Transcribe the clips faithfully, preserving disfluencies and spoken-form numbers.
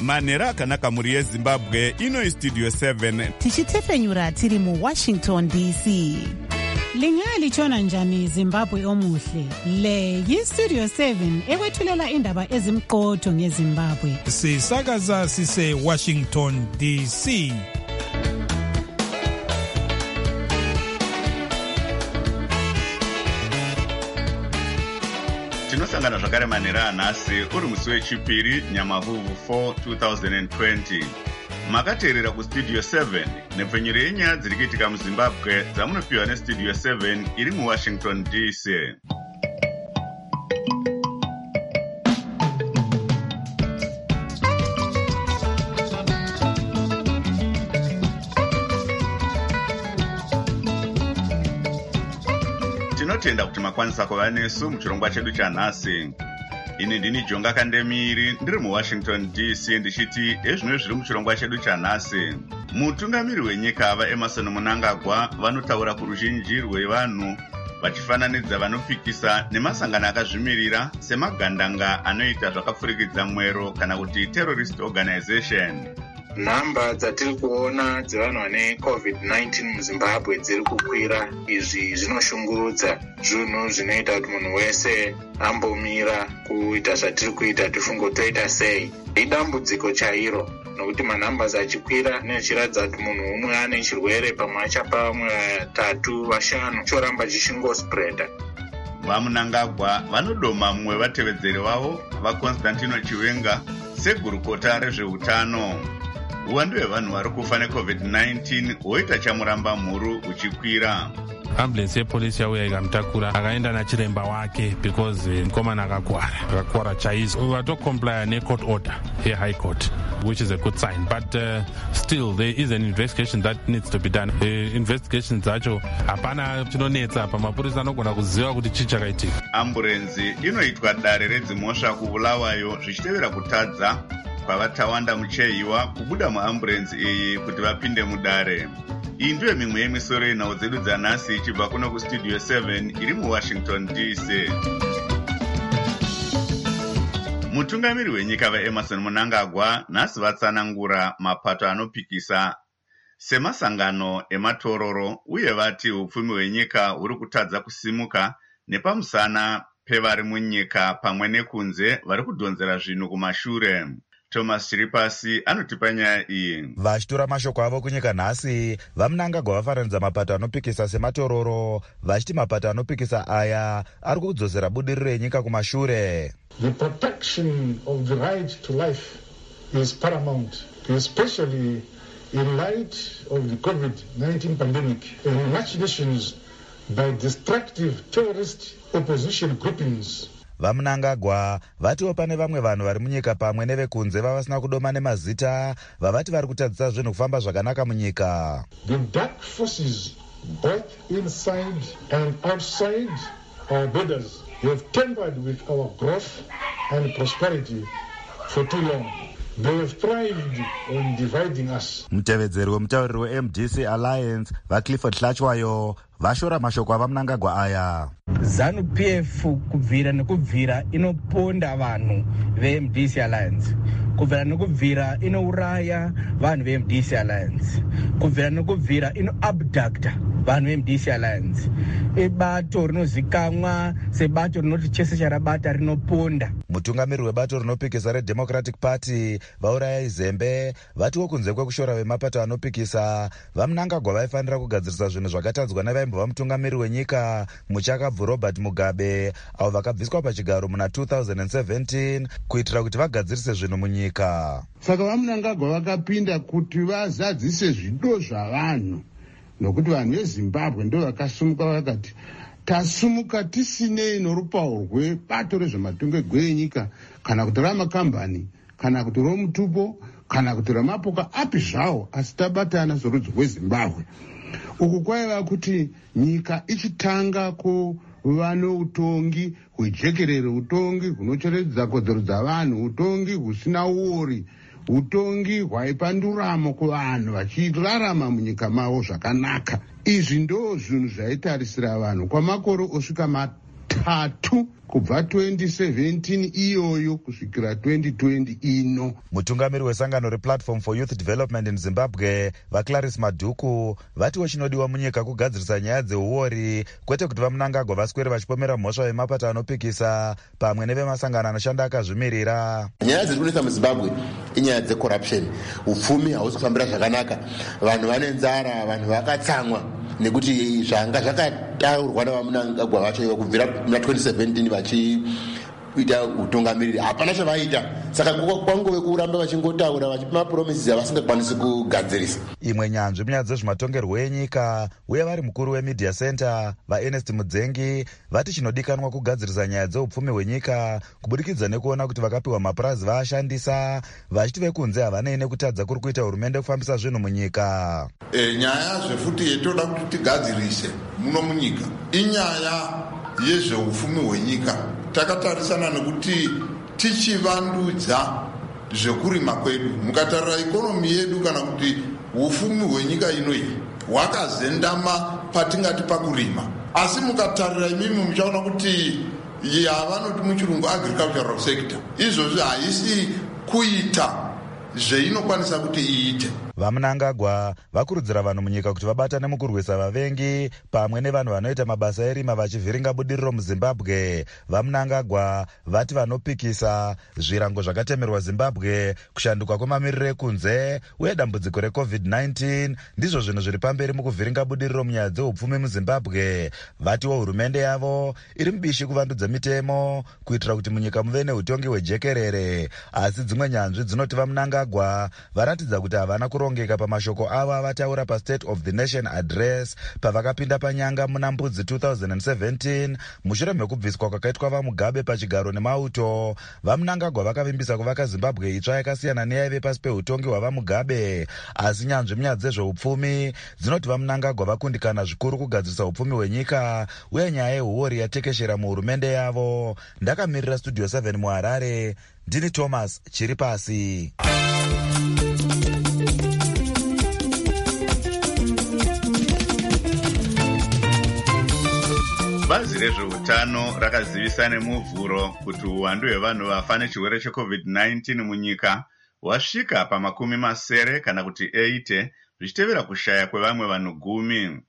manhero akanaka mhuri yezimbabwe. Ino Studio seven tichitefenyura tiri mu Washington D C. Lingali chona njani Zimbabwe omuhle. Le yi Studio seven ekwethulela indaba ezimqotho ngeZimbabwe. Sisakaza sise Washington D C. tinosangana zvakare manhero anhasi uri musi wechipiri Nyamavhuvhu four twenty twenty. Makateerera kustudio seven nepfenyuro yenyaya dziri kuitika muZimbabwe dzamunopiwa nestudio seven iri muWashington D C. Tinotenda kuti makwanisa kuva nesu muchirongwa chedu chanhasi. Ini ndini Jonga Kandemiri ndiri muWashington D C ndichiti ezvino zviri muchirongwa chedu chanhasi. Mutungamiri wenyika vaEmmerson Mnangagwa vanotaura kuruzhinji rwevanhu vachifananidza vanopikisa nemasangano akazvimirira semagandanga anoita zvakapfurikidza mwero kana kuti terrorist organization. Nhamba dzatiri kuona dzevanhu vane covid nineteen muZimbabwe dziri kukwira. Izvi zvinoshungurudza, zvinhu zvinoita kuti munhu wese ambomira kuita zvatiri kuita tifungo toita sei. Idambudziko chairo nokuti manhambas achikwira nechiradza kuti munhu umwe ane chirwere pamwe achapa vamwe vatatu vashanu choramba chichingospreda. VaMnangagwa vanodoma mumwe vatevedzeri vavo vaConstantino Chiwenga segurukota rezveutano. Uwandu hwevanhu vari kufa necovid nineteen hwoita chamuramba mhuru uchikwira. Ambulance yepolisi yauya ikamutakura akaenda nachiremba wake because mukomana akakwara akakwara chaizvo. Vatokomplya necourt order yehigh court, which is a good sign, but uh, still there is an investigation that needs to be done. Uh, investigations dzacho hapana chinonetsa apa, mapurisa anogona kuziva kuti chii chakaitika. Amburenzi inoitwa dare redzimhosva kubulawayo zvichitevera kutadza kwavatawanda muchehiwa kubuda muamburenzi iyi kuti vapinde mudare. Iyi ndiyo mimwe yemisoro yenhau dzedu dzanhasi ichibva kuno kustudio seven iri muWashington D C. Mutungamiri wenyika vaEmmerson Mnangagwa nhasi vatsanangura mapato anopikisa semasangano ematororo uye vati upfumi hwenyika huri kutadza kusimuka nepamusana pevari munyika pamwe nekunze vari kudhonzera zvinhu kumashure. Thomas Chiripasi anotipa nyaya iyi. Vachitora mashoko avo kunyika nhasi, vaMnangagwa vafananidza mapato anopikisa sematororo, vachiti mapato anopikisa aya ari kudzosera budiriro yenyika kumashure. The protection of the right to life is paramount, especially in light of the covid nineteen pandemic and machinations by destructive terrorist opposition groupings. VaMnangagwa vatiwo pane vamwe vanhu vari munyika pamwe nevekunze vavasina kudoma nemazita vavati vari kutadzisa zvinhu kufamba zvakanaka munyika. The dark forces both inside and outside our borders have tampered with our growth and prosperity for too long. They have thrived on dividing us. Mutevedzeri wemutauriri weM D C Alliance vaClifford Hlachwayo vashora mashoko avaMnangagwa aya. ZANU P F kubvira nekubvira inoponda vanhu veM D C Alliance. Kubvira nekubvira inouraya vanhu veM D C Alliance. Kubvira nekubvira ino abducta vanhu veM D C Alliance. Ibato rinozikamwa sebato rinoti chese charabata rinoponda. Mutungamiri webato rinopikisa reDemocratic Party vauraya izembe vatiwo kunze kwekushora vemapato anopikisa vaMnangagwa vaifanira kugadzirisa zvinhu zvakatadzwa nevaimbova mutungamiri wenyika muchakabvu Robert Mugabe avo vakabviswa pachigaro muna two thousand seventeen kuitira kuti vagadzirise zvinhu munyika. Saka vaMnangagwa vakapinda kuti vazadzise zvido zvavanhu, nokuti vanhu veZimbabwe ndo vakasumuka vakati tasumuka tisinei norupawo rwebato rezvematongerwo enyika kana kuti ramakambani kana kuti romutupo kana kuti ramapoka api zvawo, asi tabatana sorudzi rweZimbabwe. Uku kwaiva kuti nyika ichitanga kuva noutongi hwejekerere, utongi hunocheredzedza kodzero dzavanhu, utongi husina uori, utongi hwaipa nduramo kuvanhu vachirarama munyika mavo zvakanaka. Izvi ndo zvinhu zvaitarisira vanhu kwamakore osvika katatu kubva twenty seventeen iyoyo kusvikira twenty twenty ino. Mutungamiri wesangano replatform for youth development in Zimbabwe vaClarice Madhuku vatiwo chinodiwa munyika kugadzirisa nyaya dzeuori, kwete kuti vamunangagwa vaswere vachipomera mhosva vemapata anopikisa pamwe nevemasangano anoshanda akazvimirira. Nyaya dziri kunetsa muZimbabwe inyaya dzecorruption. Upfumi hausi kufambira zvakanaka, vanhu vane nzara, vanhu vakatsamwa nekuti zvanga zvakataurwa navamunangagwa vacho kubvira muna twenty seventeen vachiita utungamiriri hapana chavaita. Saka kwangove kuramba vachingotaura vachipa mapromises avasingakwanisi kugadzirisa. Imwe nyanzvi munyaya dzezvematongerwo enyika uye vari mukuru wemedia center vaErnest Mudzengi vati chinodikanwa kugadzirisa nyaya dzeupfumi hwenyika kubudikidza nekuona kuti vakapiwa mapurazi vaashandisa vachiti vekunze havanei nekutadza kuri kuita hurumende kufambisa zvinhu munyika. E, nyaya zvefuti yetoda kuti tigadzirise muno munyika inyaya yezveupfumi hwenyika. Takatarisana nekuti tichivandudza zvekurima kwedu, mukatarira ikonomi yedu kana kuti upfumi hwenyika inoi hwakazendama patingati pakurima, asi mukatarira imimi muchaona kuti yavanoti muchirungu agricultural sector izvozvi haisi kuita zveinokwanisa kuti iite. Vamunangagwa vakurudzira vanhu munyika kuti vabatane mukurwisa vavengi pamwe nevanhu vanoita mabasa erima vachivhiringa budiriro muZimbabwe. Vamunangagwa vati vanopikisa zvirango zvakatemerwa Zimbabwe, kushanduka kwemamiriro ekunze uye dambudziko recovid nineteen ndizvo zvinhu zviri pamberi mukuvhiringa budiriro munyaya dzeupfumi muZimbabwe. Vatiwo hurumende yavo iri mubishi kuvandudza mitemo kuitira kuti munyika muve neutongi hwejekerere, asi dzimwe nyanzvi dzinoti vamunangagwa varatidza kuti havana kuro ongeka pamashoko avo avataura paState of the Nation address pavakapinda panyanga muna Mbudzi two thousand seventeen mushure mekubviswa kwakaitwa vaMugabe pachigaro nemauto. Vamunangagwa vakavimbisa kuvaka Zimbabwe itsva yakasiyana neyaive pasi peutongi hwavaMugabe, asi nyanzvi munyaya dzezveupfumi dzinoti vamunangagwa vakundikana zvikuru kugadzirisa upfumi hwenyika uye nyaya yehuori yatekeshera muhurumende yavo. Ndakamirira Studio seven muHarare, ndini Thomas Chiripasi. Bazi rezveutano rakazivisa nemuvhuro kuti uwandu hwevanhu vafa nechirwere checovid nineteen munyika wasvika pamakumi masere kana kuti eighty zvichitevera kushaya kwevamwe vanhu gumi.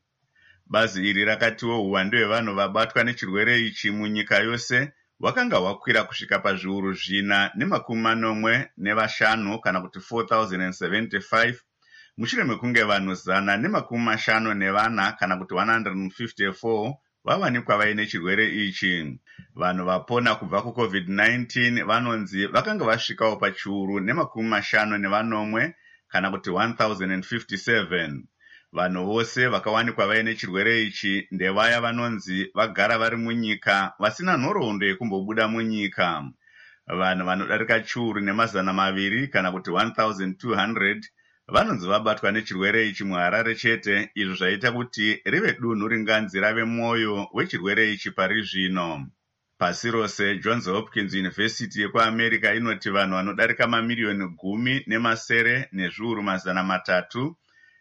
Bazi iri rakatiwo uwandu hwevanhu vabatwa nechirwere ichi munyika yose hwakanga hwakwira kusvika pazviuru zvina nemakumi manomwe nevashanu kana kuti four thousand seventy-five mushure mekunge vanhu zana nemakumi mashanu nevana kana kuti one hundred fifty-four vawanikwa vaine chirwere ichi. Vanhu vapona kubva kucovid nineteen vanonzi vakanga vasvikawo pachiuru nemakumi mashanu nevanomwe kana kuti one thousand fifty-seven. Vanhu vose vakawanikwa vaine chirwere ichi ndevaya vanonzi vagara vari munyika vasina nhoroondo yekumbobuda munyika. Vanhu vanodarika chiuru nemazana maviri kana kuti one thousand two hundred vanonzi vabatwa nechirwere ichi muHarare chete, izvo zvaita kuti rive dunhu ringanzi rave mwoyo wechirwere ichi pari zvino. Pasi rose Johns Hopkins University yekuAmerica inoti vanhu vanodarika mamiliyoni gumi nemasere nezviuru mazana matatu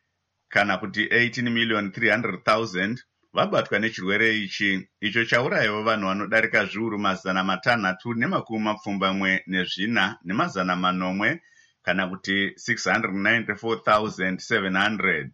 kana kuti eighteen million three hundred thousand vabatwa nechirwere ichi, icho chaurayiwo vanhu vanodarika zviuru mazana matanhatu nemakumi mapfumbamwe nezvina nemazana manomwe kana kuti six hundred ninety-four thousand seven hundred.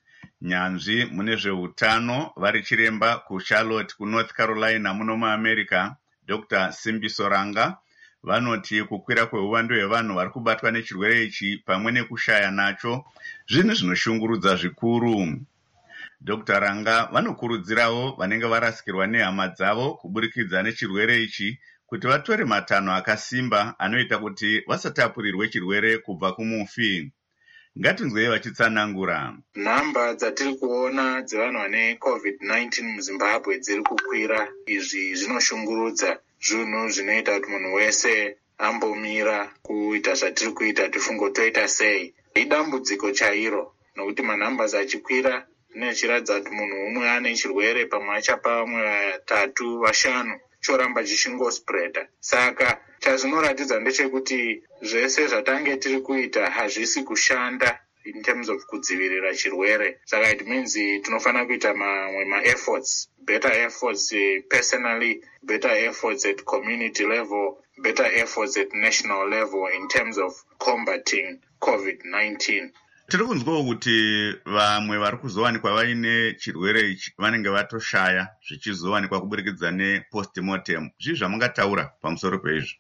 Nyanzvi mune zveutano vari chiremba kuCharlotte kuNorth Carolina muno muAmerica Doctor Simbiso Ranga vanoti kukwira kweuwandu hwevanhu vari kubatwa nechirwere ichi pamwe nekushaya nacho zvinhu zvinoshungurudza zvikuru. Doctor Ranga vanokurudzirawo vanenge varasikirwa nehama dzavo kuburikidza nechirwere ichi kuti vatore matanho akasimba anoita kuti vasatapurirwe chirwere kubva kumufi. Ngatinzwei vachitsanangura. Nhamba dzatiri kuona dzevanhu vane covid nineteen muZimbabwe dziri kukwira. Izvi zvinoshungurudza, zvinhu zvinoita kuti munhu wese ambomira kuita zvatiri kuita tifungo toita sei. Idambudziko chairo nokuti manhambas achikwira zvinochiratidza kuti munhu umwe ane chirwere pamwe achapa vamwe vatatu vashanu choramba chishingospreda. Saka chazvinoratidza ndechekuti zvese zvatange tiri kuita hazvisi kushanda in terms of kudzivirira chirwere. Saka it means tinofana kuita mamwe ma-efforts, better efforts uh, personally, better efforts at community level, better efforts at national level in terms of combating covid nineteen. Tiri kunzwawo kuti vamwe vari kuzowanikwa vaine chirwere ichi vanenge vatoshaya zvichizowanikwa kuburikidza ne-postmortem. Zvii zvamungataura pamusoro peizvi?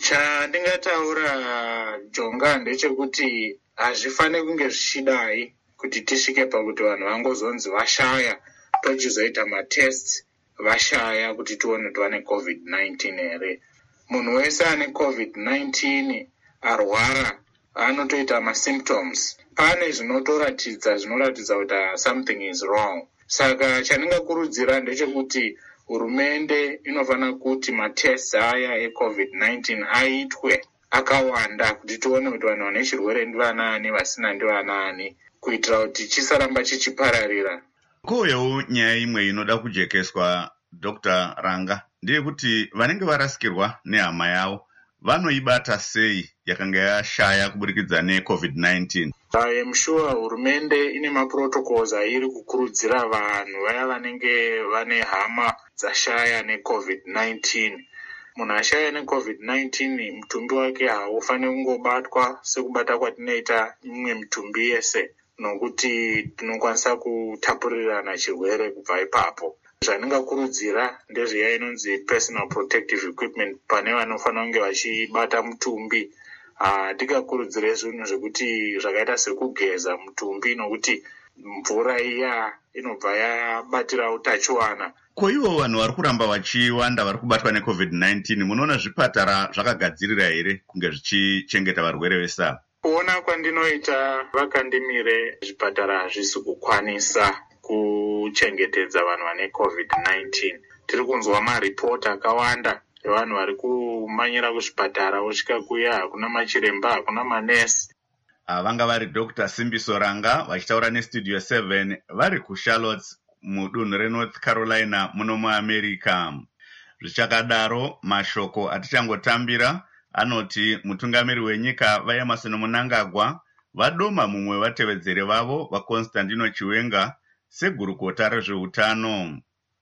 Chandingataura Jonga ndechekuti hazvifaniri kunge zvichidai kuti tisvike pakuti vanhu vangozonzi vashaya tochizoita matests vashaya kuti tione kuti vane covid nineteen here. Munhu wese ane covid nineteen arwara anotoita ma-symptoms. Pane zvinotoratidza zvinoratidza kuti something is wrong. Saka chandingakurudzira ndechekuti hurumende inofanira kuti matests aya e-covid nineteen aitwe akawanda kuti tione kuti vanhu vane chirwere ndivanani vasina ndivanani kuitira kuti chisaramba chichipararira. Kouyawo nyaya imwe inoda kujekeswa Doctor Ranga ndeyekuti vanenge varasikirwa nehama yavo vanoibata sei yakanga yashaya kuburikidza ne-covid nineteen? I am sure hurumende ine ma-protocols airi kukurudzira vanhu vaya vanenge vane hama dzashaya ne-covid nineteen. Munhu ashaya ne-covid nineteen mutumbi wake haufaniri kungobatwa sekubata kwatinoita imwe mitumbi yese, nokuti tinokwanisa kutapurirana chirwere kubva ipapo. Zvandingakurudzira ndezveya inonzi personal protective equipment pane vanofanira kunge vachibata mutumbi. Ndingakurudzire zvinhu zvekuti zvakaita sekugeza mutumbi nokuti mvura iya inobva yabatira utachiwana. Ko ivo vanhu vari kuramba vachiwanda vari kubatwa ne-covid nineteen, munoona zvipatara zvakagadzirira here kunge zvichichengeta varwere vese? Kuona kwandinoita vakandimire zvipatara hazvisi kukwanisa kuchengetedza vanhu vane covid nineteen. Tiri kunzwa maripoti akawanda evanhu vari kumanyira kuzvipatara vosvika kuya hakuna machiremba, hakuna manesi. Vanga vari Doctor Simbiso Ranga vachitaura neStudio seven vari kuCharlotte mudunhu reNorth Carolina muno muAmerica. Zvichakadaro, mashoko atichangotambira anoti mutungamiri wenyika vaEmmerson Mnangagwa vadoma mumwe vatevedzere vavo vaConstantino Chiwenga segurukota rezveutano.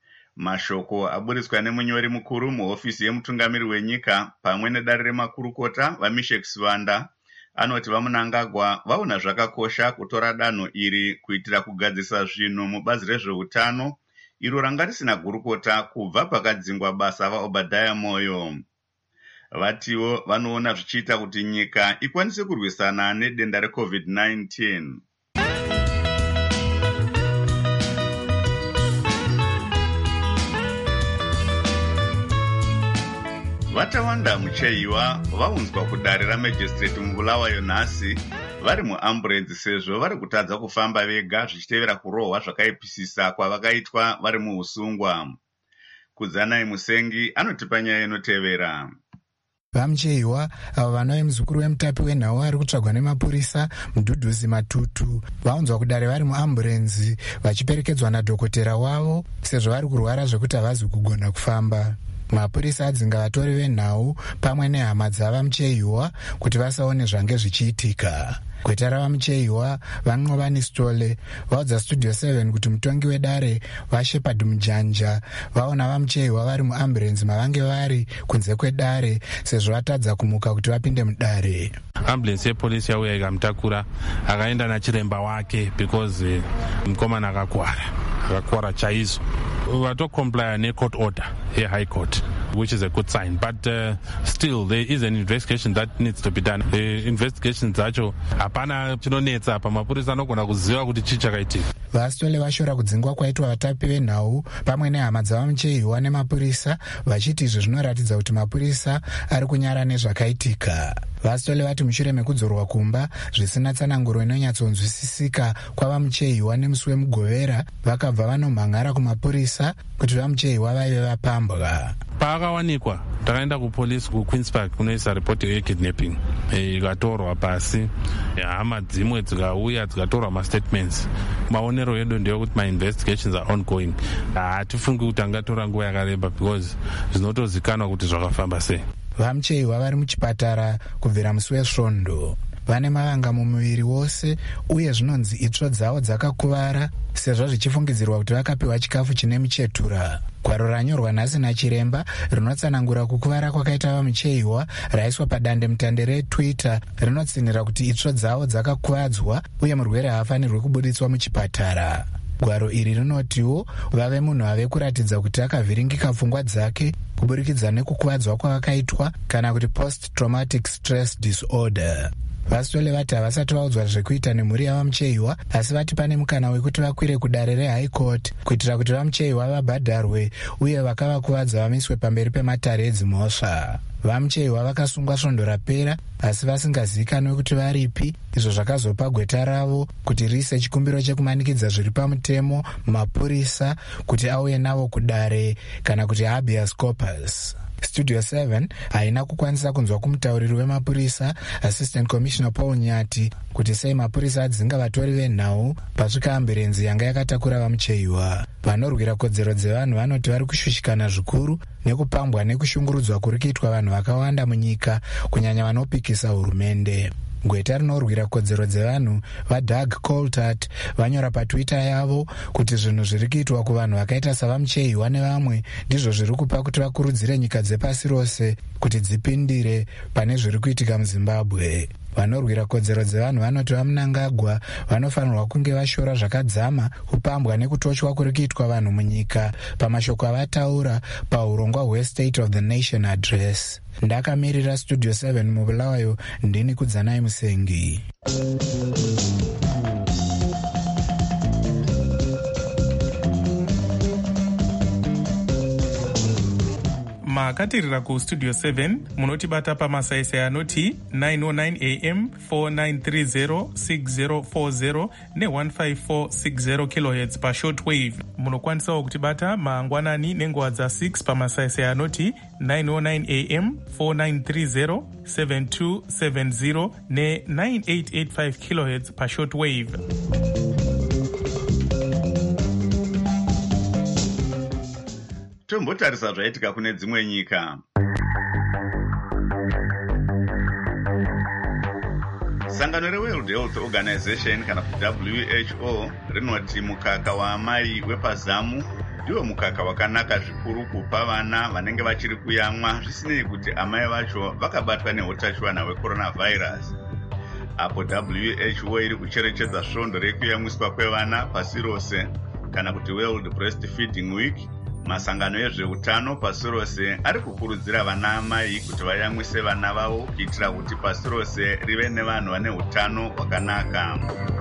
Mashoko aburiswa nemunyori mukuru muhofisi yemutungamiri wenyika pamwe nedare remakurukota vaMishek Sivanda anoti vaMnangagwa vaona zvakakosha kutora danho iri kuitira kugadzisa zvinhu mubazi rezveutano iro ranga risina gurukota kubva pakadzingwa basa vaObadiah Moyo. Vatiwo vanoona zvichiita kuti nyika ikwanise kurwisana nedenda reCovid nineteen. Vatawanda mucheiwa vaunzwa kudare ramajistrate mubulawayo nhasi vari muamburenzi sezvo vari kutadza kufamba vega zvichitevera kurohwa zvakaipisisa kwavakaitwa vari muusungwa. Kudzanai Musengi anotipa nyaya inotevera. Vamucheiwa avo vanove muzukuru wemutapi wenhau ari kutsvagwa nemapurisa mudhudhuzi matutu vaunzwa kudare vari muamburenzi vachiperekedzwa nadhokotera wavo sezvo vari kurwara zvekuti havazi kugona kufamba. Mapurisa adzinga vatori venhau pamwe nehama dzavamucheiwa kuti vasaone zvange zvichiitika. Gweta ravamucheiwa vaNqobani Stole vaudza Studio seven kuti mutongi wedare vaShepard Mujanja vaona vamucheiwa vari muamburenzi mavange vari kunze kwedare sezvo vatadza kumuka kuti vapinde mudare. Ambulance yepolisi yauya ikamutakura akaenda nachiremba wake because mukomana akakwara akakwara chaizvo. Vatokomplya necourt order yeHigh Court, which is a good sign, but uh, still there is an investigation that needs to be done. The investigation dzacho hapana chinonetsa pamapurisa anogona kuziva kuti chii chakaitika. VaStole vashora kudzingwa kwaitwa vatapi venhau pamwe nehama dzavamucheiwa nemapurisa vachiti izvo zvinoratidza kuti mapurisa ari kunyara nezvakaitika. VaStole vati mushure mekudzorwa kumba zvisina tsananguro inonyatsonzwisisika kwavamucheiwa nemusi wemugovera vakabva vanomhan'ara kumapurisa kuti vamucheiwa vaive vapambwa. Paakawanikwa takaenda kupolisi kuQueens Park kunoisa ripoti yekidnapping ikatorwa pasi, hama dzimwe dzikauya dzikatorwa mastatements. Maonero edu ndeyekuti mainvestigations are ongoing. Hatifungi kuti angatora nguva yakareba because zvinotozikanwa kuti zvakafamba sei. Vamucheiwa vari muchipatara kubvira musi wesvondo. vane mavanga mumuviri wose uye zvinonzi itsvo dzavo dzakakuvara sezvo zvichifungidzirwa kuti vakapiwa chikafu chine muchetura. Gwaro ranyorwa nhasi nachiremba rinotsanangura kukuvara kwakaita vamucheiwa raiswa padandemutande retwitter rinotsinira kuti itsvo dzavo dzakakuvadzwa uye murwere haafanirwi kubuditswa muchipatara. Gwaro iri rinotiwo vave munhu ave kuratidza kuti akavhiringika pfungwa dzake kuburikidza nekukuvadzwa kwavakaitwa kana kuti post traumatic stress disorder. Vasitole vati havasati vaudzwa zvekuita nemhuri yavamucheiwa, asi vati pane mukana wekuti vakwire kudare rehigh court kuitira kuti vamucheiwa vabhadharwe uye vakavakuvadza vamiswe pamberi pematare edzimhosva. Vamucheiwa vakasungwa svondo rapera asi vasingazivikanwe kuti varipi, izvo zvakazopa gweta ravo kuti riise chikumbiro chekumanikidza zviri pamutemo mapurisa kuti auye navo kudare kana kuti habeas corpus. Studio seven haina kukwanisa kunzwa kumutauriri wemapurisa Assistant Commissioner Paul Nyati kuti sei mapurisa adzinga vatori venhau pasvika amburenzi yanga yakatakura vamucheiwa. Vanorwira kodzero dzevanhu vanoti vari kushushikana zvikuru nekupambwa nekushungurudzwa kuri kuitwa vanhu vakawanda munyika, kunyanya vanopikisa hurumende. Gweta rinorwira kodzero dzevanhu vaDoug Coltart vanyora patwitter yavo kuti zvinhu zviri kuitwa kuvanhu vakaita savamucheiwa nevamwe ndizvo zviri kupa kuti vakurudzire nyika dzepasi rose kuti dzipindire pane zviri kuitika muZimbabwe. Vanorwira kodzero dzevanhu vanoti vaMnangagwa vanofanirwa kunge vashora zvakadzama kupambwa nekutochwa kuri kuitwa vanhu munyika, pamashoko avataura paurongwa hweState of the Nation Address. Ndakamirira Studio seven mubulawayo, ndini Kudzanai Musengi. makatirira kustudio seven munotibata pamasaisai anoti nine oh nine a m four nine three zero six zero four zero ne one five four six zero kilohertz pashortwave. Munokwanisawo kutibata mangwanani nenguva dza six pamasaisai anoti nine oh nine a m four nine three zero seven two seven zero ne nine eight eight five kilohertz pashortwave. Tombotarisa zvaitika kune dzimwe nyika. Sangano reWorld Health Organization kana kuti W H O rinoti mukaka waamai wepazamu ndiwo mukaka wakanaka zvikuru kupa vana vanenge vachiri kuyamwa zvisinei kuti amai vacho vakabatwa neutachiwana hwecoronavirus. Apo W H O iri kucherechedza svondo rekuyamwiswa kwevana pasi rose kana kuti World Breastfeeding Week, masangano ezveutano pasi rose ari kukurudzira vana amai kuti vayamwise vana vavo kuitira kuti pasi rose rive nevanhu vane utano hwakanaka.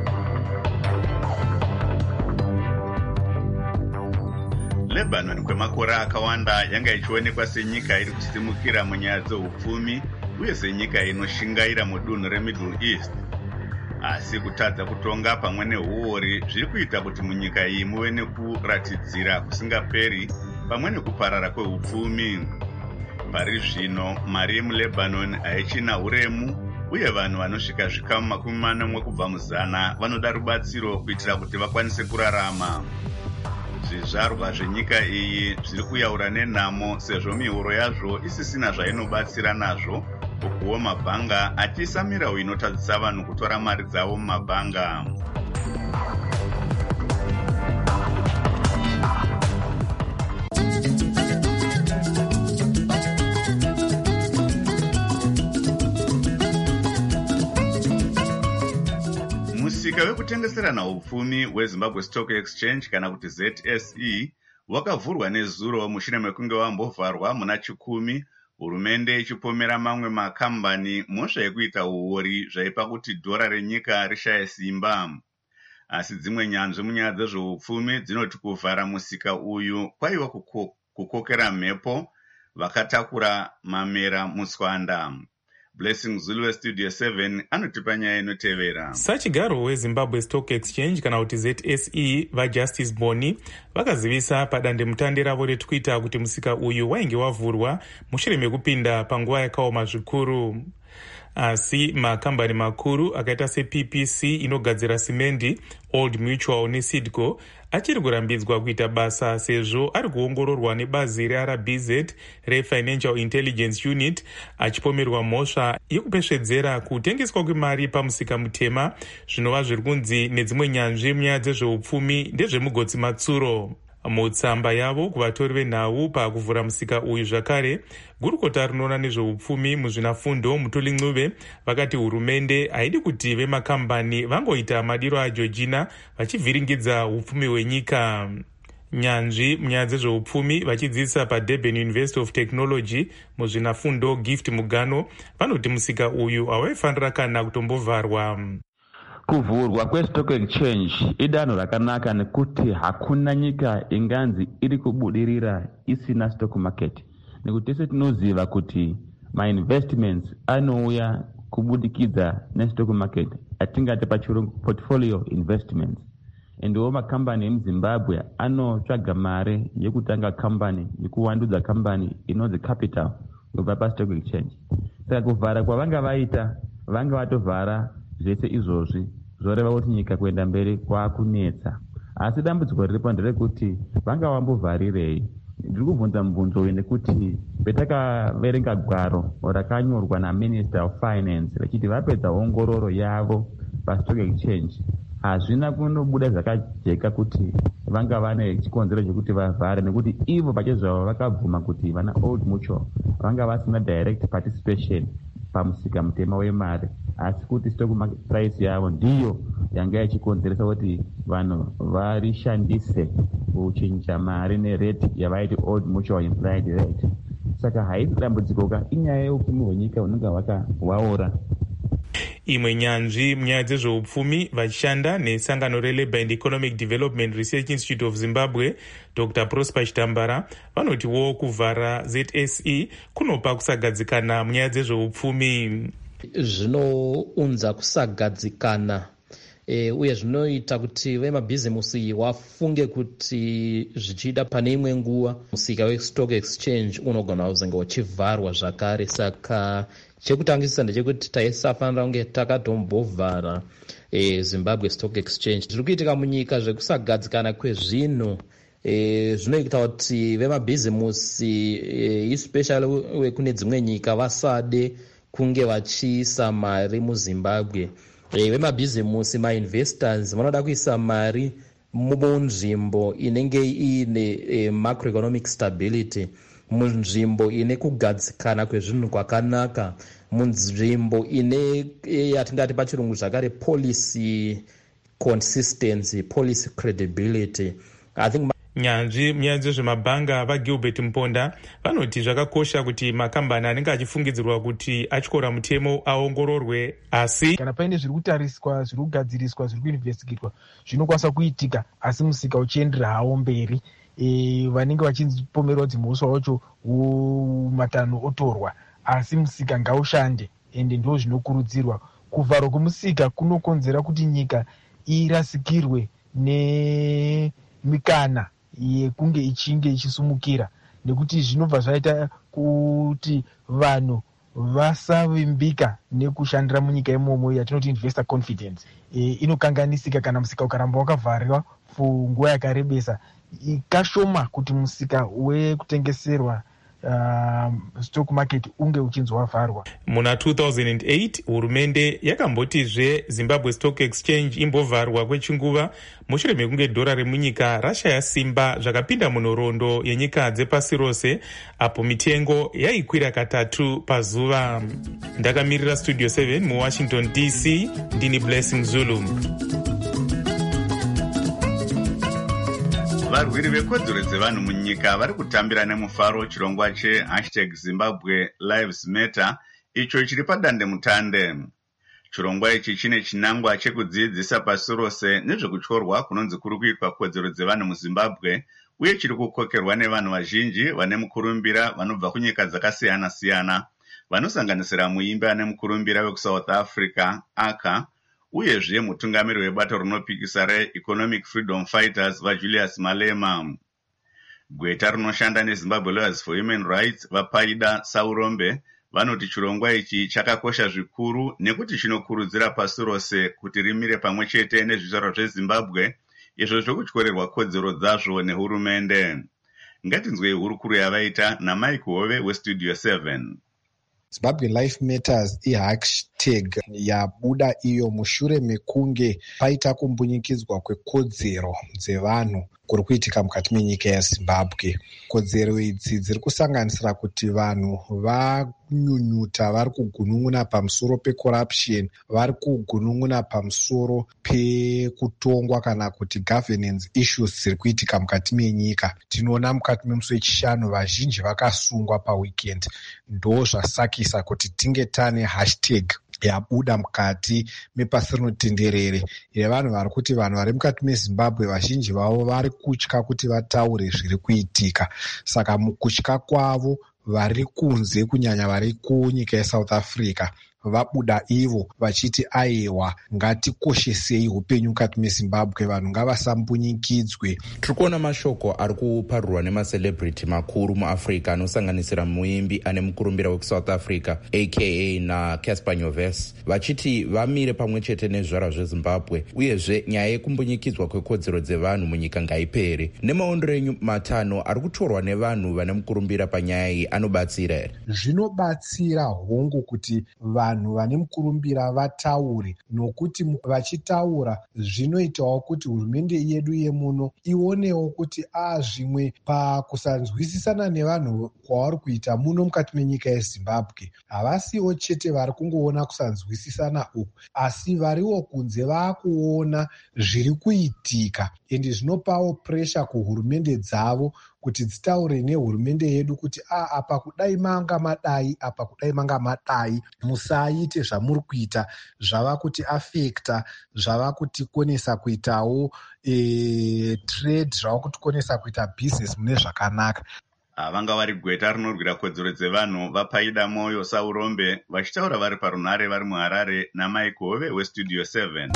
Lebanon kwemakore akawanda yanga ichionekwa senyika iri kusimukira munyaya dzeupfumi uye senyika inoshingaira mudunhu reMiddle East. Asi kutadza kutonga pamwe neuori zviri kuita kuti munyika iyi muve nekuratidzira kusingaperi pamwe nekuparara kweupfumi. Pari zvino mari yemuLebanon haichina uremu uye vanhu vanosvika zvikamu makumi manomwe kubva muzana vanoda rubatsiro kuitira kuti vakwanise kurarama. Zvizvarwa zvenyika iyi zviri kuyaura nenhamo sezvo mihoro yazvo isisina zvainobatsira nazvo, ukuwo mabhanga achiisa mirau inotadzisa vanhu kutora mari dzavo mumabhanga. Musika wekutengeserana upfumi weZimbabwe Stock Exchange kana kuti Z S E wakavhurwa nezuro mushure mekunge wambovharwa muna chikumi, hurumende ichipomera mamwe makambani mhosva yekuita uori zvaipa kuti dhora renyika rishaye simba. Asi dzimwe nyanzvi munyaya dzezveupfumi dzinoti kuvhara musika uyu kwaiva kuko, kukokera mhepo vakatakura mamera muswanda. Blessing Zulu Studio seven anotipa nyaya inotevera. Sachigaro weZimbabwe Stock Exchange kana kuti Z S E vaJustice Boni vakazivisa padandemutande ravo reTwitter kuti musika uyu wainge wavhurwa mushure mekupinda panguva yakaoma zvikuru. asi makambani makuru akaita seP P C inogadzira simendi, Old Mutual neSidco achiri kurambidzwa kuita basa sezvo ari kuongororwa nebazi reR B Z reFinancial Intelligence Unit achipomerwa mhosva yekupesvedzera kutengeswa kwemari pamusika mutema zvinova zviri kunzi nedzimwe nyanzvi munyaya dzezveupfumi ndezvemugotsi Matsuro. Mutsamba yavo kuvatori venhau pakuvhura musika uyu zvakare, gurukota rinoona nezveupfumi muzvinafundo Mutuli Ncube vakati hurumende haidi kuti vemakambani vangoita madiro aJeorgina vachivhiringidza upfumi hwenyika. Nyanzvi munyaya dzezveupfumi vachidzidzisa paDurban University of Technology muzvinafundo Gift Mugano vanoti musika uyu hawaifanira kana kutombovharwa. Kuvhurwa kwestock exchange idanho rakanaka nekuti hakuna nyika inganzi iri kubudirira isina stock market, nekuti tese tinoziva kuti mainvestments anouya kubudikidza nestock market atingati pachirungu portfolio investments. Endiwo makambani emuZimbabwe anotsvaga mare yekutanga kambani yekuwandudza kambani inonzi capital kubva pastock exchange. Saka kuvhara kwavanga vaita vanga vatovhara zvese izvozvi zvoreva kuti nyika kuenda mberi kwakunetsa. Asi dambudziko riripo nderekuti vanga vambovharirei. Ndiri kubvunza mubvunzo uyu nekuti petakaverenga gwaro rakanyorwa naMinister of Finance vachiti vapedza ongororo yavo pastock exchange hazvina kunobuda zvakajeka kuti vanga vane chikonzero chekuti vavhare, nekuti ivo pachezvavo vakabvuma kuti vana Old Mutual vanga vasina direct participation pamusika mutema wemari, asi kuti stock market price yavo ndiyo yanga ichikonzeresa kuti vanhu varishandise kuchinja mari nerate yavaiti Old Mutual implied rate. Saka haisi dambudziko, inyaya yeupfumi hwenyika unenge hwakawaora. Imwe nyanzvi munyaya dzezveupfumi vachishanda nesangano reLabour and Economic Development Research Institute of Zimbabwe, Doctor Prosper Chitambara vanotiwo kuvhara Z S E kunopa kusagadzikana munyaya dzezveupfumi. Zvinounza kusagadzikana e, uye zvinoita kuti vemabhizimusi wafunge kuti zvichida pane imwe nguva musika westock exchange unogona kuzenge uchivharwa zvakare. Saka chekutangisisa ndechekuti taisafanira kunge takatombovhara e, Zimbabwe Stock Exchange. Zviri kuitika munyika zvekusagadzikana kwezvinhu e, zvinoita kuti vemabhizimusi e, especially wekune dzimwe nyika vasade kunge vachiisa mari muZimbabwe. E, vemabhizimusi mainvestors vanoda kuisa mari munzvimbo inenge ine e, macroeconomic stability, munzvimbo ine kugadzikana kwezvinhu kwakanaka, munzvimbo ine yatingati pachirungu zvakare policy consistency, policy credibility. I think nyanzvi munyaya dzezvemabhanga vaGilbert Mponda vanoti zvakakosha kuti makambani anenge achifungidzirwa kuti atyora mutemo aongororwe, asi kana paine zviri kutariswa, zviri kugadziriswa, zviri kuinvestigitwa zvinokwanisa kuitika asi musika uchiendera hawo mberi. E, vanenge vachipomerwa kuti mhosva wacho matanho otorwa, asi musika ngaushande, ende ndo zvinokurudzirwa. Kuvharwa kwemusika kunokonzera kuti nyika irasikirwe nemikana yekunge ichinge ichisumukira, nekuti zvinobva zvaita kuti vanhu vasavimbika nekushandira munyika imomo yatinoti investor confidence. E, inokanganisika kana musika ukaramba wakavharwa for nguva yakarebesa. Ikashoma kuti musika wekutengeserwa uh, stock market unge uchinzi wavharwa. Muna two thousand eight hurumende yakambotizve Zimbabwe Stock Exchange imbovharwa kwechinguva mushure mekunge dhora remunyika rashaya simba zvakapinda munhoroondo yenyika dzepasi rose, apo mitengo yaikwira katatu pazuva. Ndakamirira Studio seven muWashington D C, ndini Blessing Zulu. Varwiri vekodzero dzevanhu munyika vari kutambira nemufaro chirongwa che hashtag Zimbabwe Lives Matter icho chiri padande mutande. Chirongwa ichi chine chinangwa chekudzidzisa pasi rose nezvekutyorwa kunonzi kuri kuitwa kodzero dzevanhu muZimbabwe, uye chiri kukokerwa nevanhu vazhinji vane mukurumbira vanobva kunyika dzakasiyana siyana, vanosanganisira muimbi ane mukurumbira wekuSouth Africa Aka, uyezve mutungamiri webato rinopikisa reEconomic Freedom Fighters vaJulius Malema. Gweta rinoshanda neZimbabwe Lawyers for Human Rights vaPaida Saurombe vanoti chirongwa ichi chakakosha zvikuru nekuti chinokurudzira pasi rose kuti rimire pamwe chete nezvizvarwa zvezimbabwe izvo zvokutyorerwa kodzero dzazvo nehurumende. Ngatinzwei hurukuru yavaita naMike Hove weStudio seven. Zimbabwe Life Matters ihashtag yabuda iyo mushure mekunge paita kumbunyikidzwa kwekodzero dzevanhu kuri kuitika mukati menyika yaZimbabwe. Kodzero idzi dziri kusanganisira kuti vanhu vanyunyuta, vari kugunun'una pamusoro pecorruption, vari kugunun'una pamusoro pekutongwa kana kuti governance issues dziri kuitika mukati menyika. Tinoona mukati memusi wechishanu vazhinji vakasungwa paweekend. Ndo zvasakisa kuti tinge tane hashtag yabuda mukati mepasi rinotenderere yevanhu vari kuti vanhu vari mukati meZimbabwe vazhinji vavo vari kutya kuti vataure zviri kuitika. Saka mukutya kwavo vari kunze, kunyanya vari kunyika yeSouth Africa, vabuda ivo vachiti aiwa ngatikoshesei upenyu mukati meZimbabwe, vanhu ngavasambunyikidzwe. Tiri kuona mashoko ari kuparurwa nemacelebrity makuru muAfrica anosanganisira muimbi ane mukurumbira wekusouth Africa aka naCaspar Nyovest vachiti vamire pamwe chete nezvizvarwa zveZimbabwe uyezve nyaya yekumbunyikidzwa kwekodzero dzevanhu munyika ngaipere. Nemaondero enyu matano ari kutorwa nevanhu vane mukurumbira panyaya iyi anobatsira here? Zvinobatsira hongu kuti vanhu vanhu vane mukurumbira vataure, nokuti vachitaura zvinoitawo kuti hurumende yedu yemuno ionewo kuti a zvimwe pakusanzwisisana nevanhu kwavari kuita muno mukati menyika yeZimbabwe havasiwo chete vari kungoona kusanzwisisana uku, asi variwo kunze vakuona zviri kuitika, ende zvinopawo presha kuhurumende dzavo kuti dzitaure nehurumende yedu kuti a apa kudai manga madai, apa kudai manga madai, musaite zvamuri kuita zvava kuti afekta, zvava kutikonesa kuitawo e, trade, zvava kutikonesa kuita business mune zvakanaka. Vanga vari gweta rinorwira kodzero dzevanhu vapaida moyo Saurombe vachitaura vari parunhare vari muHarare naMike Hove weStudio seven.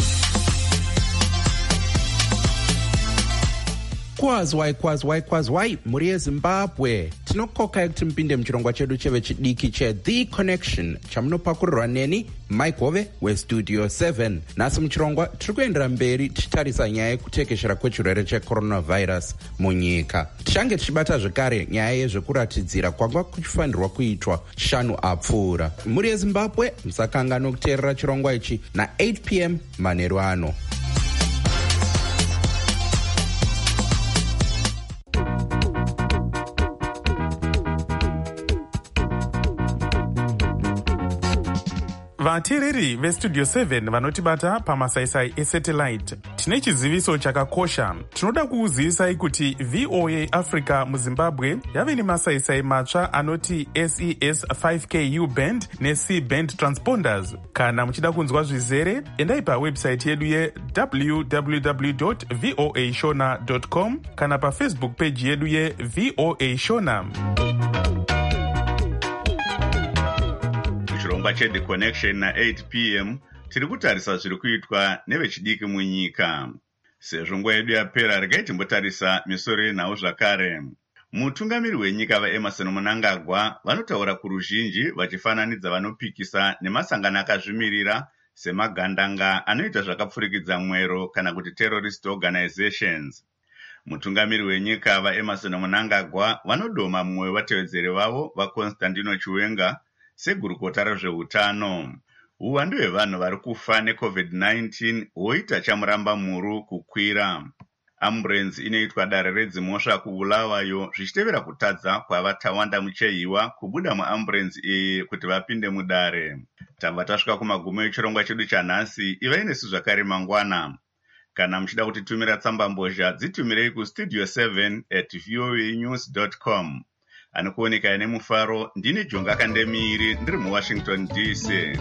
Kwazwai kwazwai kwazwai muri yeZimbabwe, tinokokai kuti mupinde muchirongwa chedu cheve chidiki cheThe Connection chamunopakurirwa neni Mike Hove weStudio seven. Nhasi muchirongwa tiri kuendera mberi tichitarisa nyaya yekutekeshera kwechirwere checoronavirus munyika. Tichange tichibata zvekare nyaya yezvekuratidzira kwanga kuchifanirwa kuitwa shanu apfuura. Muri yeZimbabwe musakanganwa kuteerera chirongwa ichi na eight p m manheru ano. vateereri veStudio seven vanotibata pamasaisai esatellite, tine chiziviso chakakosha. Tinoda kukuzivisai kuti V O A Africa muZimbabwe yave nemasaisai matsva anoti S E S five K U band neC band transponders. Kana muchida kunzwa zvizere, endai pawebsite yedu ye w w w dot voa shona dot com kana pafacebook page yedu ye V O A Shona. Chirongwa cheThe Connection na eight p m tiri kutarisa zviri kuitwa nevechidiki munyika. Sezvo nguva yedu yapera, regai timbotarisa misoro yenhau zvakare. Mutungamiri wenyika vaEmmerson Mnangagwa vanotaura kuruzhinji vachifananidza vanopikisa nemasangano akazvimirira semagandanga anoita zvakapfurikidza mwero kana kuti terrorist organizations. Mutungamiri wenyika vaEmmerson Mnangagwa vanodoma mumwe wevatevedzeri vavo vaConstantino Chiwenga segurukota rezveutano. Uwandu hwevanhu vari kufa neCovid nineteen hwoita chamuramba muru kukwira. Amburenzi inoitwa dare redzimosva kuBulawayo zvichitevera kutadza kwavatawanda muchehiwa kubuda muamburenzi iyi kuti vapinde mudare. Tabva tasvika kumagumo echirongwa chedu chanhasi. Ivai nesu zvakare mangwana. Kana muchida kutitumira tsamba mbozha, dzitumirei kustudio seven at voa news dot com. Anokuoneka ine mufaro, ndini Jonga Kandemiri ndiri muWashington D C.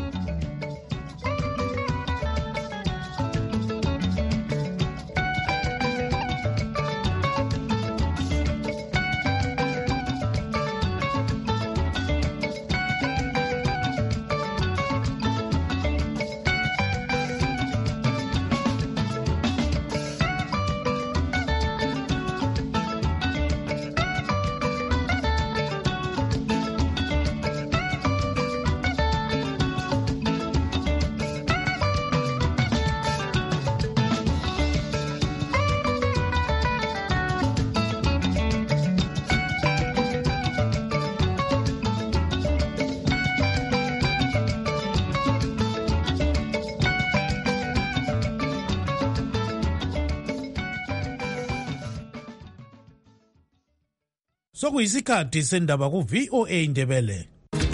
sokuyisikhathi sendaba ku-V O A Ndebele.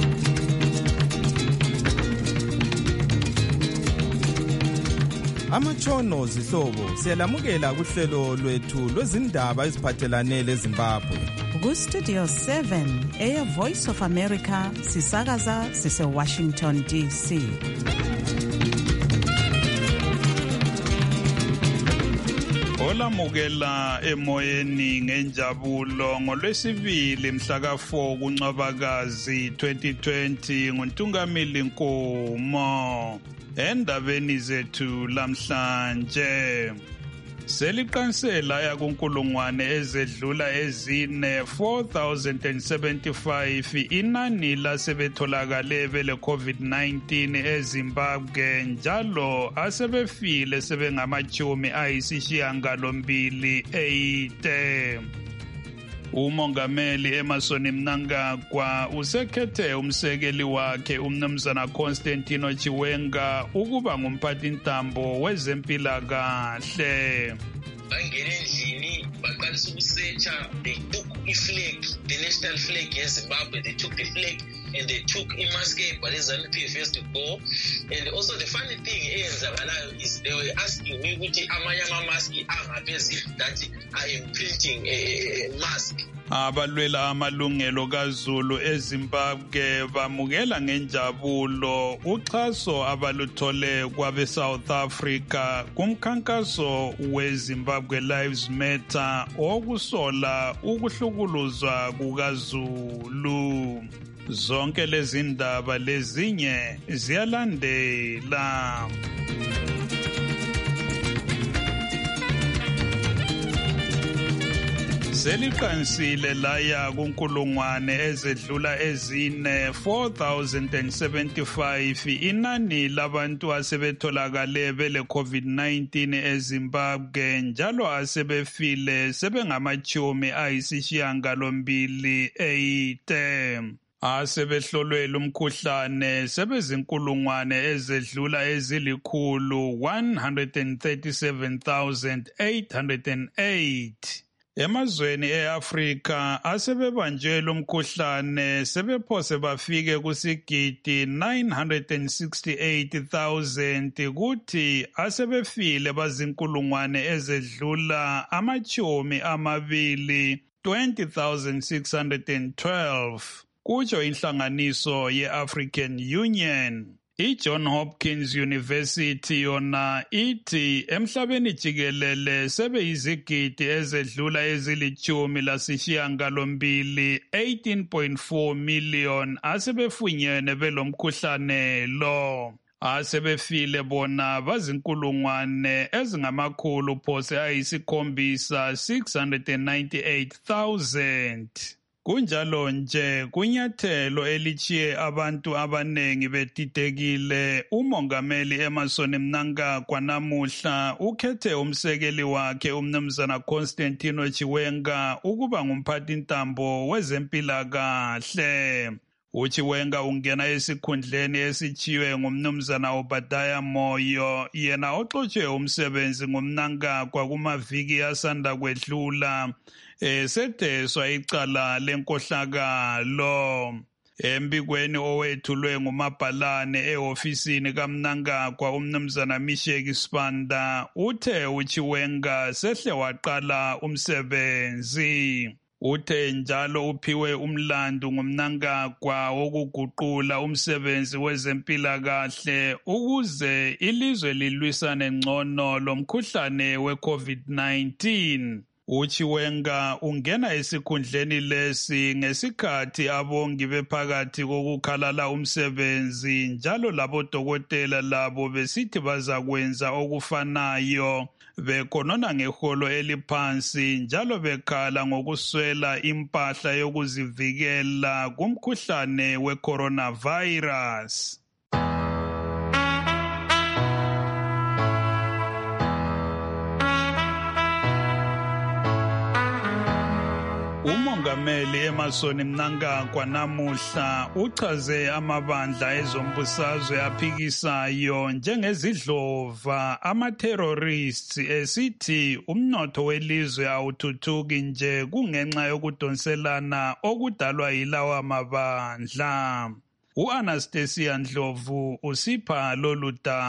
Amatshono zihlobo siyalamukela kuhlelo lwethu lwezindaba eziphathelane leZimbabwe. Ku-Studio seven, Air Voice of America, sisakaza sise-Washington D C. Olamukela emoyeni ngenjabulo ngolwesibili mhla ka four kuNcwabakazi twenty twenty nguNtungamili Nkomo. Endabeni zethu lamhlanje seliqansela yakunkulungwane ezedlula ezine four thousand seventy-five inani lasebetholakale bele COVID nineteen eZimbabwe njalo asebefile sebengamachumi ayisishiyangalombili eighty. Umongameli Emmerson Mnangagwa usekhethe umsekeli wakhe umnumzana Constantino Chiwenga ukuba ngumphathintambo wezempilakahle. Bangene endlini baqalisa ukusetsha, they took iflag, the national flag yeZimbabwe, they took the flag and they took imaske but izanu P F S to go. And also the funny thing eyenzakalayo is they were asking me ukuthi amanye amamaski angapezi that I am printing a, a mask. Abalwela amalungelo kaZulu eZimbabwe bamukela ngenjabulo uxhaso abaluthole kwabe South Africa kumkhankaso weZimbabwe Lives Matter okusola ukuhlukuluzwa kukaZulu. Zonke lezi ndaba lezinye ziyalandela. Seliqansile laya kunkulungwane ezedlula ezine four thousand seventy-five inani labantu asebetholakale bele COVID nineteen eZimbabwe njalo asebefile sebengamachumi ayisishiyangalombili eighty. Asebehlolwe umkhuhlane sebezinkulungwane ezedlula ezilikhulu one hundred thirty-seven thousand eight hundred eight. Emazweni eAfrika asebebanjwe umkhuhlane sebephose bafike kusigidi nine hundred sixty-eight thousand kuthi asebefile bazinkulungwane ezedlula amachumi amabili twenty thousand six hundred twelve. Kutsho inhlanganiso ye-African Union. I-John Hopkins University yona ithi emhlabeni jikelele sebeyizigidi ezedlula ezilichumi lasishiyangalombili eighteen point four million asebefunyene belomkhuhlane lo. Asebefile bona bazinkulungwane ezingamakhulu phose ayisikhombisa six hundred ninety-eight thousand. Kunjalo nje kunyathelo elichiye abantu abanengi betidekile umongameli Emmerson Mnangagwa namuhla ukhethe umsekeli wakhe umnumzana Constantino Chiwenga ukuba ngumphathintambo wezempilakahle. Uchiwenga ungena esikhundleni esichiwe ngumnumzana Obadiah Moyo yena oxotshwe umsebenzi ngumnangagwa kumaviki asanda kwedlula eseteswa icala lenkohlakalo. Embikweni owethulwe ngumabhalane ehofisini kaMnangagwa umnumzana Misheki Spanda uthe uChiwenga sehle waqala umsebenzi. Uthe njalo uphiwe umlandu ngumnangagwa wokuguqula umsebenzi wezempilakahle ukuze ilizwe lilwisane ngcono lomkhuhlane we-COVID nineteen. Uchiwenga ungena esikhundleni lesi ngesikhathi abongi bephakathi kokukhalala umsebenzi njalo labodokotela labo besithi bazakwenza okufanayo. Bekhonona ngeholo eliphansi njalo bekhala ngokuswela impahla yokuzivikela kumkhuhlane we-coronavirus. Umongameli Emmerson Mnangagwa namuhla uchaze amabandla ezombusazwe aphikisayo njengezidlova ama-terrorists esithi umnotho welizwe awuthuthuki nje kungenxa yokudonselana okudalwa yilawa mabandla. U-Anastasia Ndlovu usipha lolu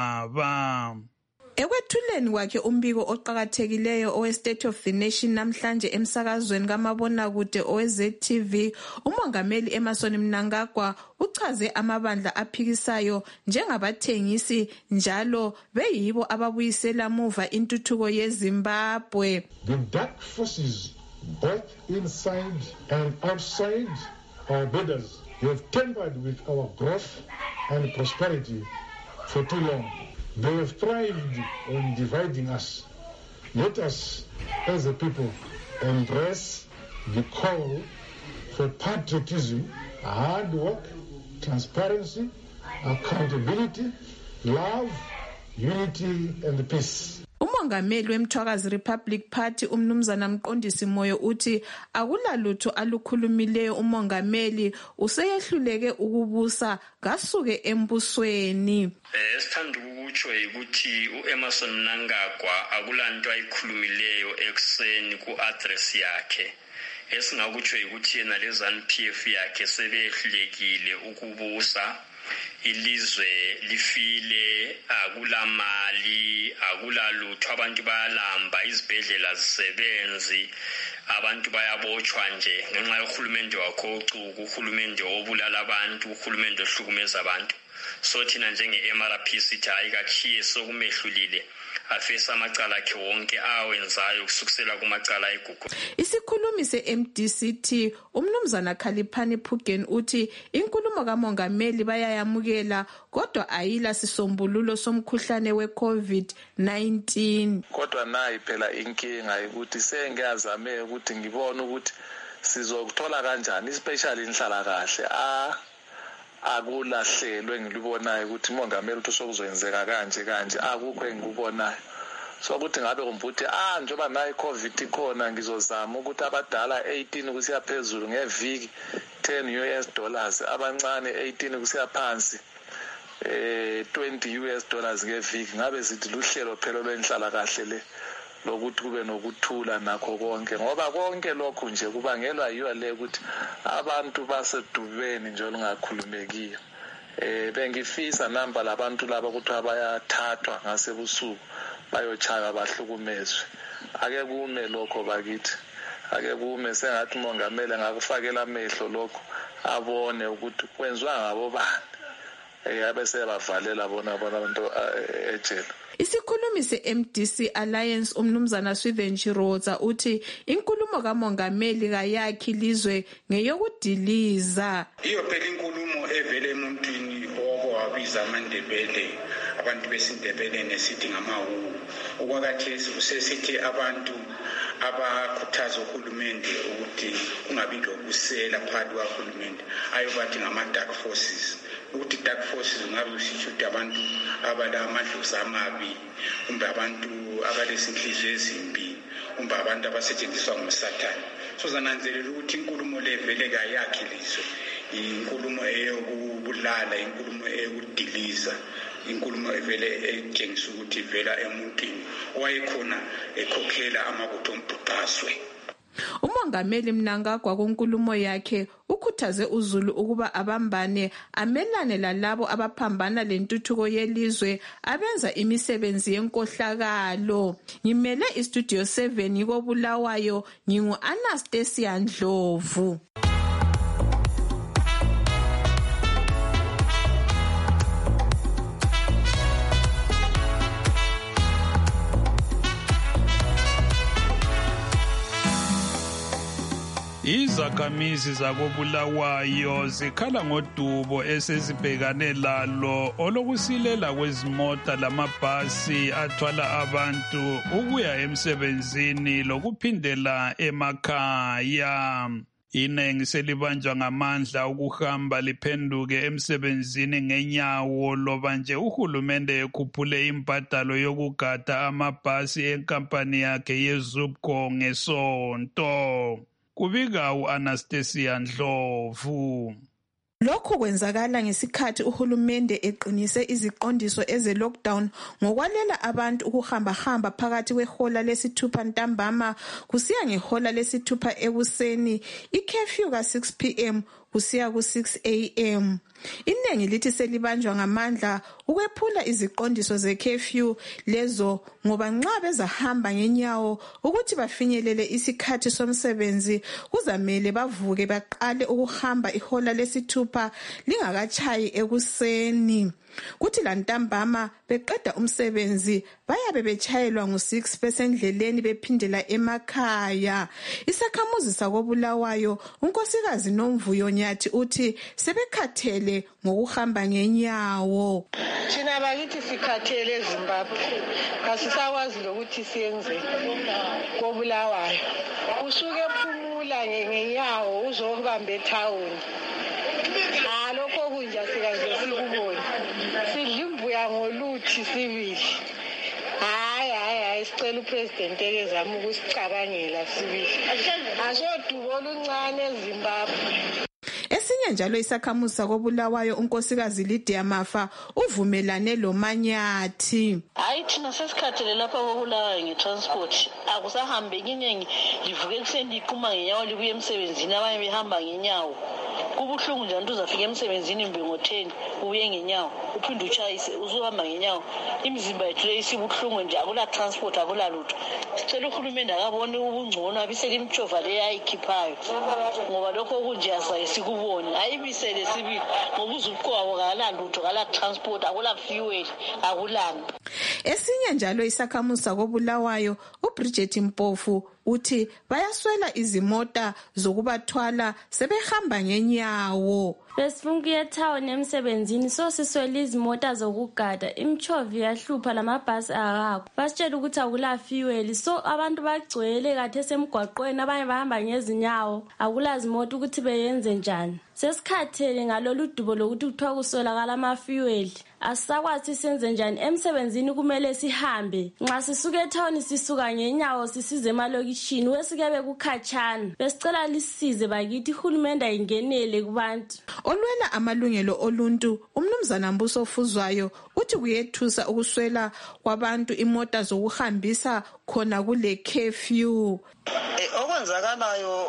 daba. Ekwethuleni kwakhe umbiko oqhakathekileyo owe State of the Nation namhlanje emsakazweni kamabonakude owe-Z T V, umongameli Emmerson Mnangagwa uchaze amabandla aphikisayo njengabathengisi njalo beyibo ababuyisela muva intuthuko yeZimbabwe. The dark forces both inside and outside our borders have tampered with our growth and prosperity for too long. They have thrived on dividing us. Let us, as a people, embrace the call for patriotism, hard work, transparency, accountability, love, unity, and peace. Umongameli weMthwakazi Republic Party umnumzana Mqondisi Moyo uthi akulalutho alukhulumileyo umongameli useyehluleke ukubusa ngasuke embusweni. Eh sithanda ukutsho ukuthi uEmmerson Mnangagwa akulanto ayikhulumileyo ekseni kuaddress yakhe. Esingakutsho ukuthi yena lezanu P F yakhe sebehlulekile ukubusa. Ilizwe lifile, akulamali, akulalutho, abantu bayalamba, izibhedlela zisebenzi, abantu bayabotshwa nje ngenxa yohulumende wakho ocuku, uhulumende obulala abantu, uhulumende ohlukumeza abantu. So thina njenge-M R P sithi hayi kakhiye sokumehlulile afesa amacala akhe wonke awenzayo kusukisela kumacala egugu. Isikhulumi se-M D C T umnumzana Khaliphani Phugen uthi inkulumo kamongameli bayayamukela kodwa ayila sisombululo somkhuhlane we-COVID nineteen. Kodwa nayi phela inkinga ukuthi sengiyazame ukuthi ngibone ukuthi sizokuthola kanjani especially inhlala kahle a akulahlelwe ngilibonayo ukuthi umongameli uthi sokuzoyenzeka kanje kanje akukho engikubonayo. So ukuthi ngabe kumbuthi ah njoba nayi COVID ikhona ngizozama ukuthi abadala eighteen kusiya phezulu ngeviki ten U S dollars, abancane eighteen kusiya phansi eh twenty U S dollars ngeviki. Ngabe sithi luhlelo phela lwenhlala kahle le lokuthi kube nokuthula nakho konke ngoba konke lokho nje kubangelwa yiyo le ukuthi abantu basedubeni nje olungakhulumekiyo. Eh bengifisa namba labantu laba ukuthi abayathathwa ngasebusuku bayochaya bahlukumezwe. Ake kume lokho bakithi, ake kume sengathi umongameli ngakufakela amehlo lokho abone ukuthi kwenziwa ngabo bani eh abese bavalela bona bona abantu ejele. Isikhulumi se-M D C Alliance umnumzana Swithen Chiroza uthi inkulumo kamongameli kayakhi lizwe ngeyokudiliza. Iyo phela inkulumo evele emuntwini oko wabiza amandebele abantu besindebele nesithi ngamawu okwakathesi usesithi abantu abakhuthaza uhulumende ukuthi kungabi lokusela phakathi kwahulumende ayobathi ngama-dark forces. Ukuthi dark forces ngabe usitsho ukuthi abantu abalamadlozi amabi kumbe abantu abalezinhliziyo ezimbi kumbe abantu abasetshenziswa ngusathane. So zananzelela ukuthi inkulumo le vele kayakhi lizwe, inkulumo eyokubulala, inkulumo eyokudiliza, inkulumo evele etshengisa ukuthi vela emuntwini owayekhona ekhokhela amabutho ombhuqazwe. Umongameli Mnangagwa kunkulumo yakhe ukhuthaze uZulu ukuba abambane amelane lalabo abaphambana lentuthuko yelizwe abenza imisebenzi yenkohlakalo. Ngimele iStudio seven yiko Bulawayo, ngingu Anastasia Ndlovu. Izakhamizi zakobulawayo zikhala ngodubo esezibhekane lalo olokusilela kwezimota lamabhasi athwala abantu ukuya emsebenzini lokuphindela emakhaya. Inengi selibanjwa ngamandla ukuhamba liphenduke emsebenzini ngenyawo loba nje uhulumende ekhuphule imbadalo yokugada amabhasi enkampani yakhe yeZUPCO ngesonto. kubika u-Anastasia Ndlovu. Lokhu kwenzakala ngesikhathi uhulumende eqinise iziqondiso eze-lockdown ngokwalela abantu ukuhamba-hamba phakathi kwehola lesithupha ntambama kusiya ngehola lesithupha ekuseni, i-curfew ka-six p m kusiya ku-six a m Iningi lithi selibanjwa ngamandla ukwephula iziqondiso ze-curfew lezo ngoba nxa bezahamba ngenyawo ukuthi bafinyelele isikhathi somsebenzi kuzamele bavuke baqale ukuhamba ihola lesithupha lingakatshayi ekuseni. Kuthi lantambama beqeda umsebenzi bayabe betshayelwa ngo-six besendleleni bephindela emakhaya. Isakhamuzi sakobulawayo unkosikazi Nomvuyo Nyathi uthi sebekhathele ngokuhamba ngenyawo. Thina bakithi sikhathele eZimbabwe, kasisakwazi lokuthi siyenze kobulawayo. Usuke ephumula ngenyawo uzokubamba ethawuni. Alokho kunja sikaze sikubona. Sidla imbuya ngoluthi sibili. Hayi hayi hayi sicela upresident ekezama ukusicabangela sibili. Asodubo oluncane eZimbabwe. Esinye njalo isakhamuzi sakobulawayo unkosikazi Lydia Mafa uvumelane lo Manyathi. Hayi thina sesikhathele lapha kobulawayo ngetransport. Akusahambe iningi livuke kuseni iqhuma ngenyawo libuye emsebenzini abanye behamba ngenyawo. Kubuhlungu nje uzafika emsebenzini mbe ngo-ten ubuye ngenyawo uphinde utshayise uzohamba ngenyawo. Imizimba yethu isibuhlungu nje akula transport akula lutho. Sicela uhulumende akabone ubungcono abisele imtshova le ayikhiphayo ngoba lokho kunje asayisikubona ayibisele sibili ngoba uzubukwawo kala lutho kala transport akula fuel akulani. Esinye njalo isakhamuzi sakobulawayo uBridget Mpofu uthi bayaswela izimota zokubathwala sebehamba ngenyawo. Besifuna ukuya etown emsebenzini so siswela izimota zokugada imchovi yahlupha lamabhasi akakho. Basitshela ukuthi akula fuel so abantu bagcwele kade semgwaqweni abanye bahamba ngezinyawo akula zimota ukuthi beyenze njani. Sesikhathele ngalolu dubo lokuthi kuthiwa kuswelakala ama-fuel. Asisakwazi senze njani emsebenzini kumele sihambe. Nxa sisuka etown sisuka ngenyawo sisize emalokishini wesikebe kukhatshana. Besicela lisize bakithi uhulumende ayingenele kubantu. Olwela amalungelo oluntu umnumzana Mbuso Fuzwayo uthi kuyethusa ukuswela kwabantu imota zokuhambisa khona kule curfew. Okwenzakalayo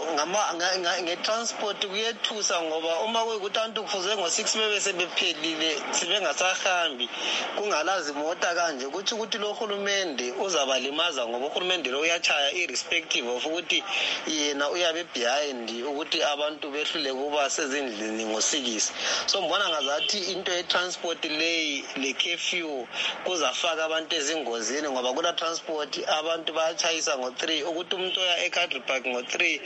nge-transport kuyethusa ngoba uma kuyikuthi abantu kufuze ngo-six bebe sebephelile sibengasahambi kungalazi imota kanje kuthi ukuthi lo hulumende uzabalimaza ngoba uhulumende lo uyatshaya irrespective of ukuthi yena uyabe behind ukuthi abantu behlule kuba sezindlini ngo-six. So mbona ngazathi into ye-transport leyi le curfew kuzafaka abantu ezingozini ngoba kula transport abantu bayatshayisa ngo-three ukuthi umuntu oya e-Country Park ngo-three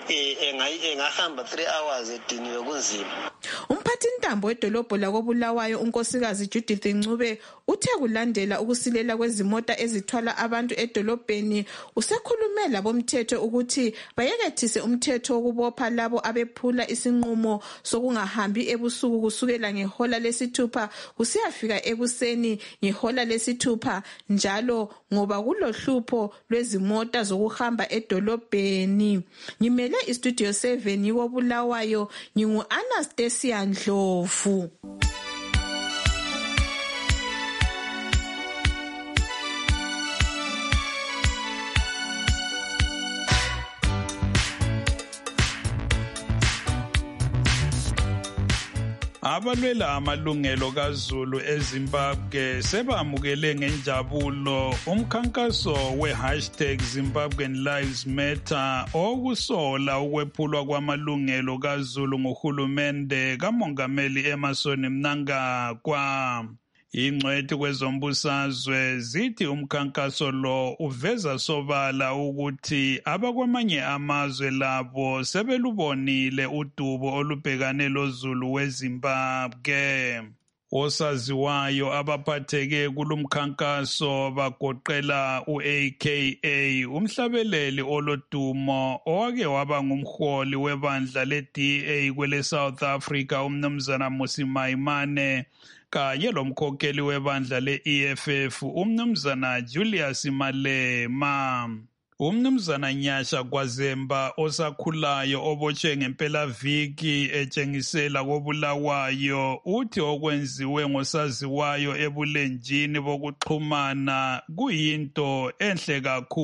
engahamba three hours ediniwe kunzima. Umphathi ntambo wedolobho lakobulawayo unkosikazi Judith Ncube uthe kulandela ukusilela kwezimota ezithwala abantu edolobheni usekhulume labomthetho ukuthi bayekethise umthetho wokubopha labo abephula isinqumo sokungahambi ebusuku kusukela ngehola lesithupha kusiyafika ekuseni ngehola lesithupha njalo ngoba kulohlupho lwezimota zokuhamba edolobheni. Ngimele istudio seven yikobulawayo ngingu Anastasia Ndlovu. Abalwela amalungelo kaZulu eZimbabwe sebamukele ngenjabulo umkhankaso we-hashtag Zimbabwean Lives Matter okusola ukwephulwa kwamalungelo kaZulu nguhulumende kamongameli Emmerson Mnangagwa. Ingcwethi kwezombusazwe zithi umkhankaso lo uveza sobala ukuthi abakwamanye amazwe labo sebelubonile udubo olubhekane loZulu weZimbabwe. Osaziwayo abaphatheke kulumkhankaso bagoqela u-A K A umhlabeleli olodumo owake waba ngumholi webandla le-D A kwele South Africa umnumzana Mmusi Maimane kanye lomkhokheli webandla le-E F F umnumzana Julius Malema. Umnumzana Nyasha Gwazemba osakhulayo obotshwe ngempelaviki etshengisela kobulawayo uthi okwenziwe ngosaziwayo ebulenjini bokuxhumana kuyinto enhle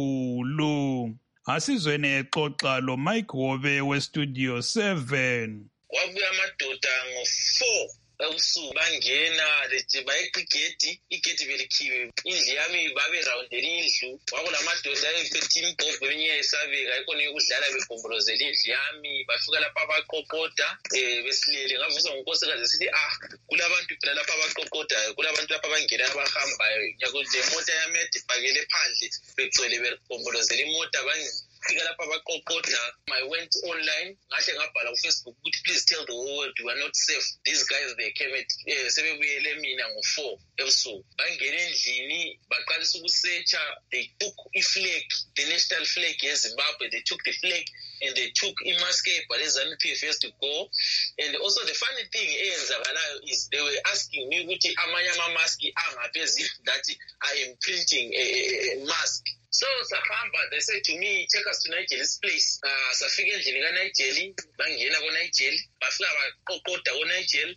kakhulu. Asizweni exoxa lo Mike Wobe westudio seven. Kwabuya amadoda ngo-four ebusuku bangena bayeqa igedi igedi belikhiwe indlu yami baberawundela indlu kwakulamadoda ayephethe imbhobho eminye yesabeka ikhona yokudlala begombolozela indlu yami bafika lapha abaqoqoda um besilele ngavusa ngunkosikazi sithi ah kulabantu phela lapha abaqoqodayo kulabantu lapha abangena abahambayo nyakuthi le mota yami ede ibhakele phandle begcwele begombolozela imota fika lapha abaqoqoda. I went online ngahle ngabhala kuFacebook ukuthi please tell the whole world we are not safe. These guys they came at eh sebebuyele mina ngo-four ebusuku bangena endlini baqalisa ukusearcha. They took iflag, the national flag yeZimbabwe. They took the flag and they took imaske but ZANU P F used to go. And also the funny thing eyenzakalayo is they were asking me ukuthi amanye amamaski angaphi as if that I am printing a, a, a mask. So sahamba, they said to me, take us to Nigel's place. Uh, safika endlini kaNigel, bangena koNigel, bafika baqoqoda koNigel.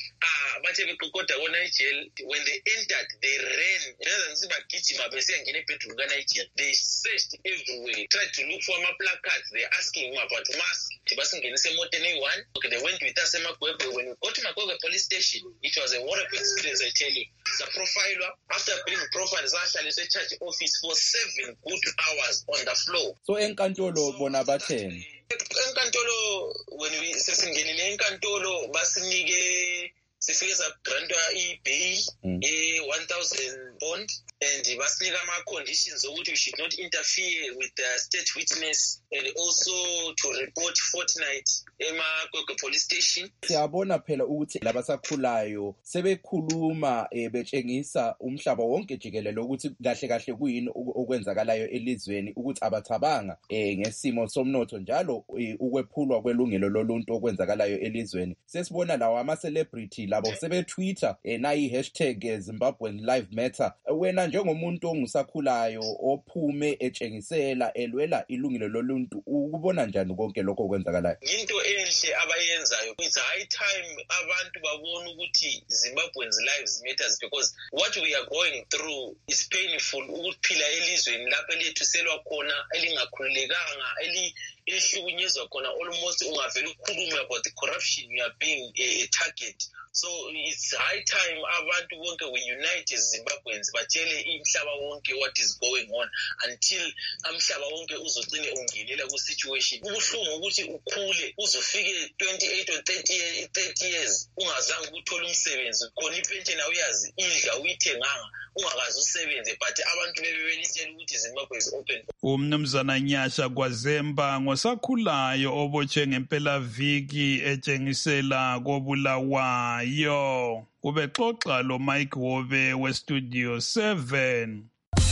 Ah, bathe beqoqoda koNigel. When they entered, they ran. Rather than bagijima besiyangena ebedroom kaNigel, they searched everywhere, tried to look for my placards. They asking me about mask. Basingenise emoteni eyi-one. Okay, they went with us eMagwegwe. When we got to Magwegwe police station, it was a horrible experience, I tell you. The profiler, after being profiled, zahlaliswe church office for seven good hours on the floor. So enkantolo bona batheni? Enkantolo, when we sesingenile enkantolo basinike sifike sagrantwa i-bail e-one thousand bond and basinika ama-conditions ukuthi we should not interfere with the state witness and also to report fortnight eMagwegwe police station. Siyabona phela ukuthi labasakhulayo sebekhuluma eh, betshengisa umhlaba wonke jikelele ukuthi kahle kahle kuyini okwenzakalayo elizweni ukuthi abathabanga eh, ngesimo somnotho njalo eh, ukwephulwa kwelungelo loluntu okwenzakalayo elizweni. Sesibona lawo ama-celebrity labo sebetwitter eh, nayi hashtag eh, Zimbabwean Live Matter. Wena njengomuntu ongusakhulayo ophume etshengisela elwela ilungelo loluntu ukubona njani konke lokho okwenzakalayo? Into enhle abayenzayo, it's high time abantu babona ukuthi Zimbabweans lives matters because what we are going through is painful. Ukuphila elizweni lapho lethu selwa khona elingakhululekanga eli ehlukunyezwa khona almost ungavela ukukhuluma about the corruption you are being a, a target. So it's high time abantu bonke we unite as Zimbabweans batshele imhlaba wonke what is going on until amhlaba wonke uzogcine ungenela ku situation. Kubuhlungu ukuthi ukhule uzofike twenty-eight or thirty years ungazange ukuthola umsebenzi khona ipension awuyazi idla uyithenganga ungakazi usebenze but abantu bebebelitshela ukuthi Zimbabwe is open. Umnumzana Nyasha Gwazemba ngosakhulayo obotshwe ngempelaviki etshengisela kobulawayo. Yo, ubexoxa lo Mike Wobe westudio seven.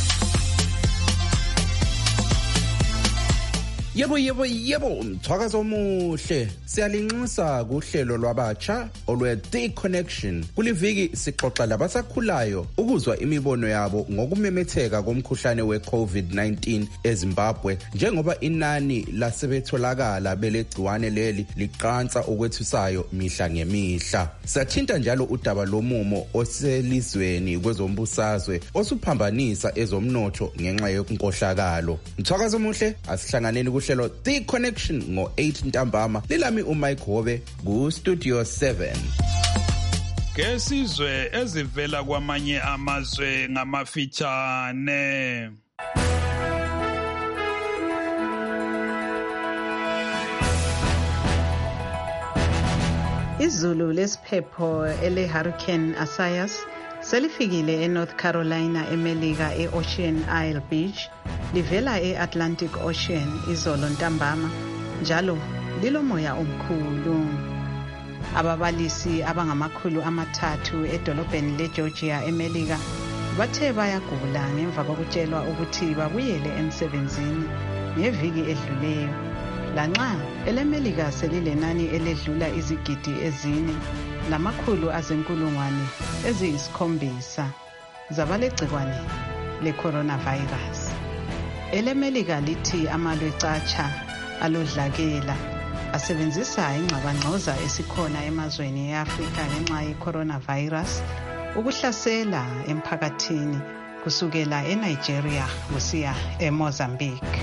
Yebo yebo yebo mthwakazo omuhle siyalinxusa kuhlelo lwabatsha olwe The Connection. Kuliviki sixoxa labasakhulayo ukuzwa imibono yabo ngokumemetheka komkhuhlane we-COVID nineteen eZimbabwe njengoba inani lasebetholakala belegciwane leli liqansa okwethusayo mihla ngemihla. Sathinta njalo udaba lomumo oselizweni kwezombusazwe osuphambanisa ezomnotho ngenxa yenkohlakalo. Mthwakazo omuhle asihlanganeni hlelo The Connection ngo eight ntambama. Lilami uMike Hobe ku Studio seven. Kesizwe ezivela kwamanye amazwe ngamafitshane. Izulu lesiphepho ele Hurricane Isaias selifikile eNorth Carolina eMelika eOcean Isle Beach livela eAtlantic Ocean izolo ntambama njalo lilomoya omkhulu. Ababalisi abangamakhulu amathathu edolobheni leGeorgia eMelika bathe bayagula ngemva kokutshelwa ukuthi babuyele emsebenzini ngeviki edluleyo. Lanxa eleMelika selilenani eledlula izigidi ezine lamakhulu azenkulungwane eziyisikhombisa zabalegcikwane le coronavirus. elemelika lithi amalwe catsha alodlakela asebenzisa ingxabangxoza esikhona emazweni e-Afrika ngenxa ye-coronavirus ukuhlasela emphakathini kusukela eNigeria kusiya eMozambique.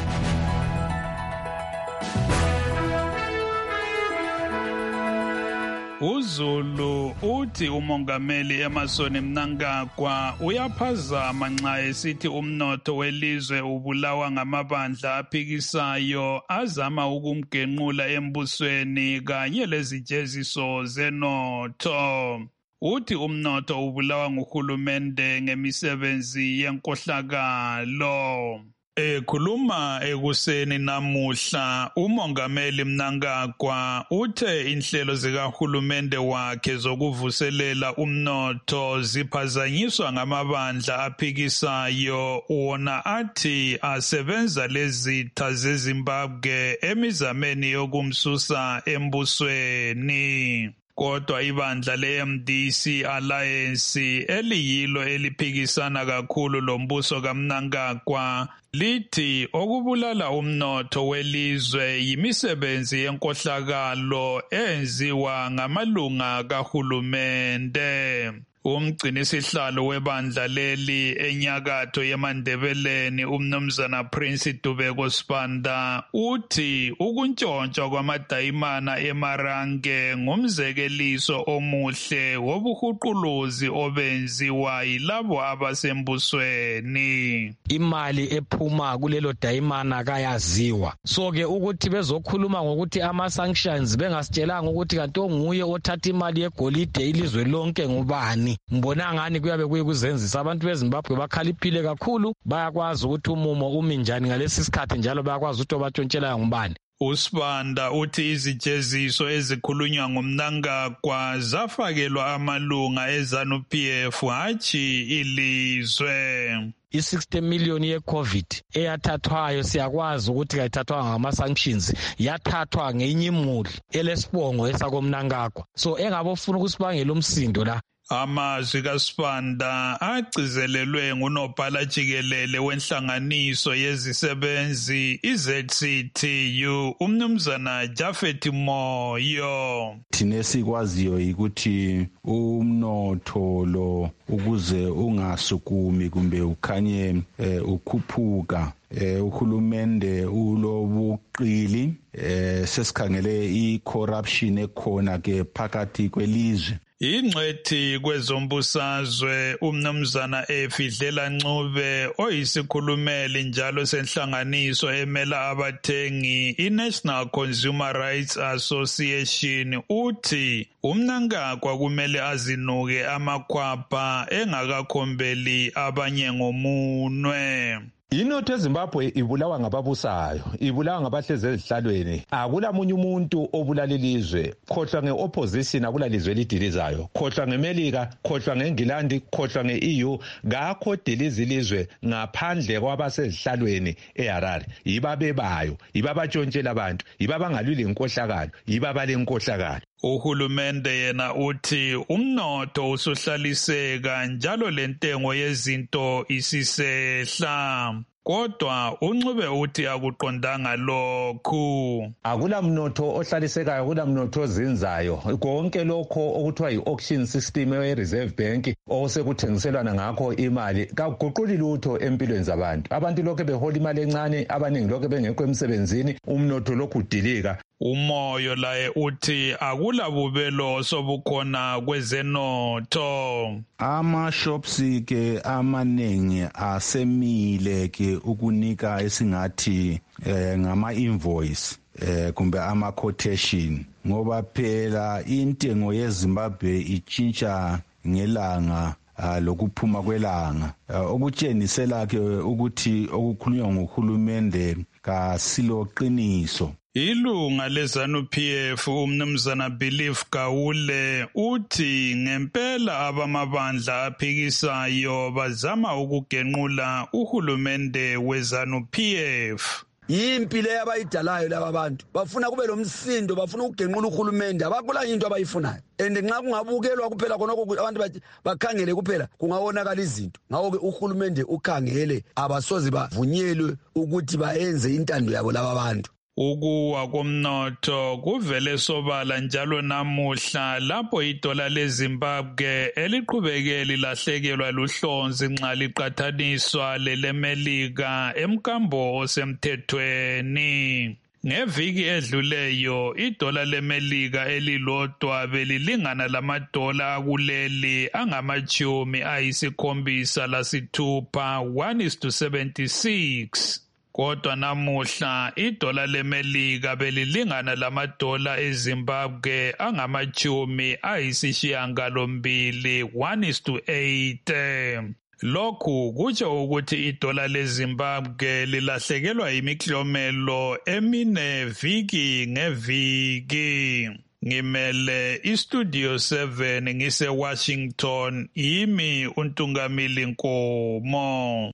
uZulu uthi umongameli Emmerson Mnangagwa uyaphazama nxa esithi umnotho welizwe ubulawa ngamabandla aphikisayo azama ukumgenqula embusweni kanye lezijeziso zenotho. Uthi umnotho ubulawa nguhulumende ngemisebenzi yenkohlakalo. Ekhuluma ekuseni namuhla umongameli Mnangagwa uthe inhlelo zikahulumende wakhe zokuvuselela umnotho ziphazanyiswa ngamabandla aphikisayo wona athi asebenza lezitha zeZimbabwe emizameni yokumsusa embusweni. Kodwa ibandla le-M D C Alliance eliyilo eliphikisana kakhulu lombuso kaMnangagwa lithi okubulala umnotho welizwe yimisebenzi yenkohlakalo enziwa ngamalunga kahulumende. Umgcinisihlalo webandla leli enyakatho yeMandebeleni umnumzana Prince Dubeko Sibanda uthi ukuntshontshwa kwamadayimana eMarange ngumzekeliso omuhle wobuhuquluzi obenziwa yilabo abasembusweni. Imali ephuma kulelo dayimana kayaziwa. So ke ukuthi bezokhuluma ngokuthi ama sanctions bengasitshelanga ukuthi kanti onguye othatha imali yegolide ilizwe lonke ngubani. Mbona ngani kuyabe kuyikuzenzisa abantu beZimbabwe bakhaliphile kakhulu bayakwazi ukuthi umumo umi njani ngalesi sikhathi njalo bayakwazi ukuthi obatshontshelaya ngubani. uSibanda uthi izijeziso ezikhulunywa ngumnangagwa zafakelwa amalunga eZANU-P F hatshi ilizwe. I-sixty million ye-COVID eyathathwayo siyakwazi ukuthi kayithathwa ngama-sanctions yathathwa ngenye imuli elesibongo esakomnangagwa. So engabofuna ukusibangela umsindo la. Amazwi kaSibanda agcizelelwe ngunobhala jikelele wenhlanganiso yezisebenzi i-Z C T U umnumzana Jafet Moyo. Thine sikwaziyo ukuthi umnotho lo ukuze ungasukumi kumbe ukhanye eh, ukhuphuka eh, uhulumende ulobuqili eh, sesikhangele i-corruption ekhona ke phakathi kwelizwe. Ingcwethi kwezombusazwe umnumzana Efidlela Ncube oyisikhulumeli njalo senhlanganiso emela abathengi i-National Consumer Rights Association uthi umnangagwa kumele azinuke amakhwapha engakakhombeli abanye ngomunwe. Inotho eZimbabwe ibulawa ngababusayo, ibulawa ngabahlezi ezihlalweni. Akulamunye umuntu obulala ilizwe, khohlwa ngeopposition akulalizwe elidilizayo. Khohlwa ngeMelika, khohlwa ngeNgilandi, khohlwa nge-E U, ngakho diliza ilizwe ngaphandle kwabasezihlalweni eHarare. Yiba bebayo, yiba batshontshela abantu, yiba bangalwili inkohlakalo, yiba bale inkohlakalo. Uhulumende yena uthi umnotho usuhlaliseka njalo lentengo yezinto isisehla. Kodwa uNcube uthi akuqondanga lokhu. Akula mnotho ohlalisekayo, akula mnotho ozinzayo. Konke lokho okuthiwa yi-auction system ye-Reserve Bank osekuthengiselwana ngakho imali kaguquli lutho empilweni zabantu. Abantu lokho behola imali encane, abaningi lokho bengekho emsebenzini, umnotho lokhu udilika. Umoyo laye uthi akula bubelo sobukhona kwezenotho. Ama shops ke amaningi asemile ke ukunika esingathi eh, ngama invoice eh, kumbe ama quotation ngoba phela intengo yeZimbabwe itshintsha ngelanga Uh, lokuphuma kwelanga uh, okutshenisela ke ukuthi okukhulunywa ngohulumende kasilo qiniso. Ilunga leZANU-P F umnumzana Belief Gawule uthi ngempela abamabandla aphikisayo bazama ukugenqula uhulumende weZANU-P F. yimpi le abayidalayo laba bantu bafuna kube lo msindo bafuna ukugenqula uhulumende abakula into abayifunayo and nxa kungabukelwa kuphela khonokho abantu bakhangele kuphela kungawonakala izinto ngawo-ke uhulumende ukhangele abasozi bavunyelwe ukuthi bayenze intando yabo laba bantu. Ukuwa komnotho kuvele sobala njalo namuhla lapho idola leZimbabwe eliqhubeke lilahlekelwa luhlonzi nxa liqathaniswa lelemelika emkambo osemthethweni. Ngeviki edluleyo idola lemelika elilodwa belilingana lamadola akuleli angamachumi ayisikhombisa lasithupha one is to seventy-six. Kodwa namuhla idola lemelika belilingana lamadola eZimbabwe angamachumi ayisishiyangalombili one is to eight. Lokhu kutsho ukuthi idola leZimbabwe lilahlekelwa imiklomelo emine viki ngeviki. Ngimele iStudio seven ngise Washington, yimi uNtungamili Nkomo.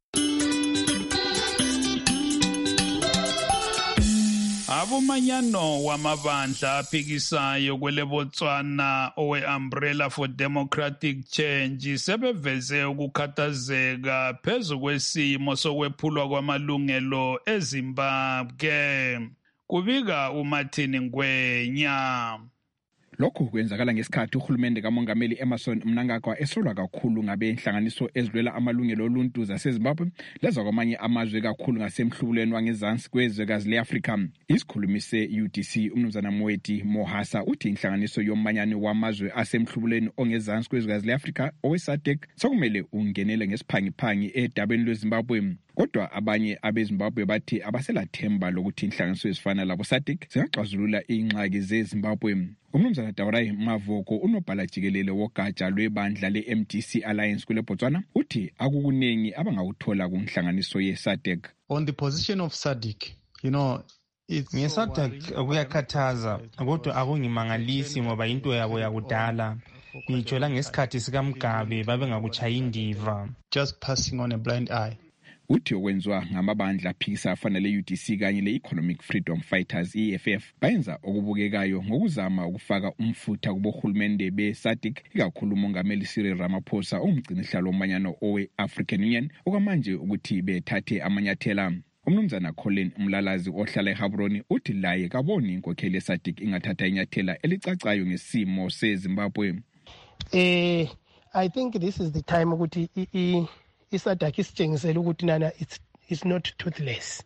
Abomanyano wamabandla aphikisayo kwele Botswana owe-Umbrella for Democratic Change sebeveze ukukhathazeka phezu kwesimo sokwephulwa kwamalungelo eZimbabwe. Kubika uMartin Ngwenya. Lokhu kwenzakala ngesikhathi uhulumende kaMongameli Emmerson Mnangagwa esolwa kakhulu ngabenhlanganiso ezilwela amalungelo oluntu zaseZimbabwe leza kwamanye amazwe kakhulu ngasemhlubulweni wangezansi kwezwekazi le-Afrika. Isikhulumi se-U D C umnumzana Mweti Mohasa uthi inhlanganiso yomanyano wamazwe asemhlubulweni ongezansi kwezwekazi le-Afrika owe-SADC sokumele ungenele ngesiphangiphangi edabeni lweZimbabwe. Kodwa abanye abeZimbabwe bathi abaselathemba lokuthi inhlanganiso ezifana labo SADC zingaxazulula ingxaki zeZimbabwe. Umnumzana Dawarai Mavoko unobhala jikelele wogatsha lwebandla le-M D C Alliance kule Botswana uthi akukuningi abangakuthola kunhlanganiso ye-SADC. On the position of SADC, you know, nge-SADC kuyakhathaza kodwa akungimangalisi ngoba into yabo yakudala. Ngitsho la ngesikhathi sikaMgabe babengakuchayi indiva. Just passing on a blind eye. Uthi okwenzwa ngamabandla aphikisa afana le-U D C kanye le-Economic Freedom Fighters E F F bayenza okubukekayo ngokuzama ukufaka umfutha kubohulumende be-SADC ikakhulu uMongameli Cyril Ramaphosa ongumgcinihlalo womanyano owe-African Union okwamanje ukuthi bethathe amanyathela. Umnumzana Colin Mlalazi ohlala eHabroni uthi laye kaboni inkokheli ye-SADC ingathatha inyathela elicacayo ngesimo seZimbabwe. Eh I think this is the time ukuthi i iSADC isitshengisela ukuthi nana it's it's not toothless.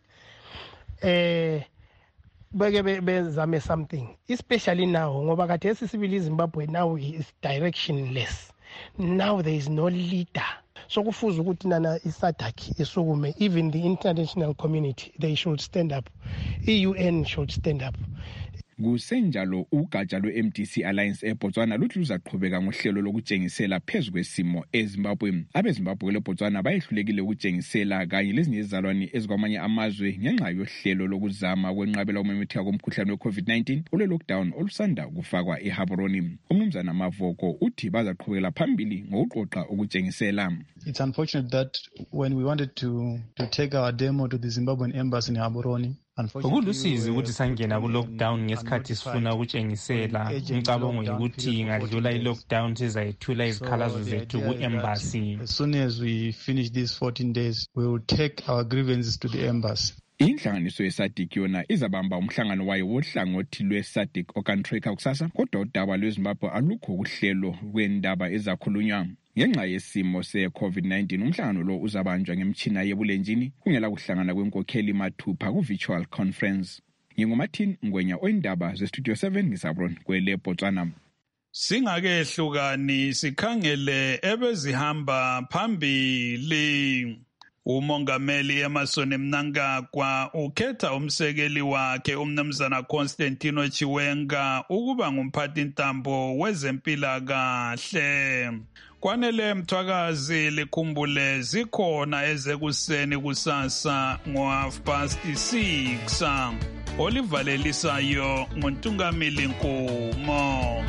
Eh beke bezame something especially now ngoba kade esibili iZimbabwe now is directionless. Now there is no leader. So kufuza ukuthi nana iSADC isukume, even the international community they should stand up. I U N should stand up. Kusenjalo ugatsha lwe-M D C Alliance eBotswana luthi luzaqhubeka ngohlelo lokutshengisela phezu kwesimo eZimbabwe. AbeZimbabwe leBotswana bayehlulekile ukutshengisela kanye lezinye izizalwane ezikwamanye amazwe ngenxa yohlelo lokuzama kwenqabela ukumemetheka komkhuhlane we-COVID nineteen ule lockdown olusanda kufakwa eHabroni. Umnumzana Mavoko uthi bazaqhubekela phambili ngokuqoqa ukutshengisela. It's unfortunate that when we wanted to to take our demo to the Zimbabwean embassy in Gaborone, ukulusizi ukuthi sangena ku-lockdown ngesikhathi sifuna ukutshengisela. Umcabango ukuthi ngadlula i-lockdown sizayethula izikhalazo zethu ku-embassy. As soon as we finish these fourteen days, we will take our grievances to the embassy. Inhlanganiso ye-SADC yona izabamba umhlangano wayo wohlangothi lwe-SADC okantreka kusasa, kodwa udaba lweZimbabwe alukho kuhlelo lwendaba ezakhulunywa. Ngenxa yesimo se-COVID nineteen umhlangano lo uzabanjwa ngemtshina yebulenjini kungela kuhlangana kwenkokheli mathupha ku-virtual conference. NginguMartin Ngwenya oyindaba ze-Studio seven ngisabron kwele Botswana. Singakehlukani sikhangele ebezihamba phambili. Umongameli Emmerson Mnangagwa ukhetha umsekeli wakhe umnumzana Constantino Chiwenga ukuba ngumphathintambo wezempilakahle. Kwanele Mthwakazi likhumbule zikhona ezekuseni kusasa ngo-half past six. Olivalelisayo nguNtungamili Nkomo.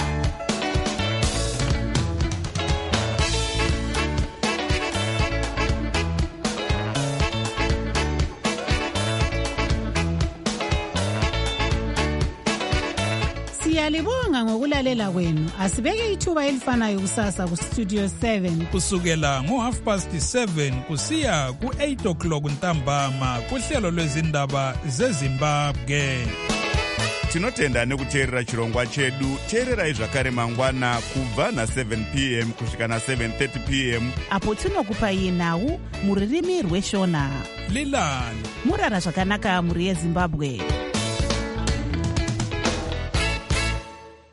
Siyalibonga ngokulalela kwenu. Asibeke ithuba elifanayo kusasa ku Studio seven. Kusukela ngo half past seven kusiya ku eight o'clock ntambama kuhlelo lwezindaba zeZimbabwe. Tinotenda nekuteerera chirongwa chedu. Teererai zvakare mangwana kubva na seven p m kusvika na seven thirty p m apo tinokupai nhau muririmi rweshona. Lilani murara zvakanaka muri yeZimbabwe.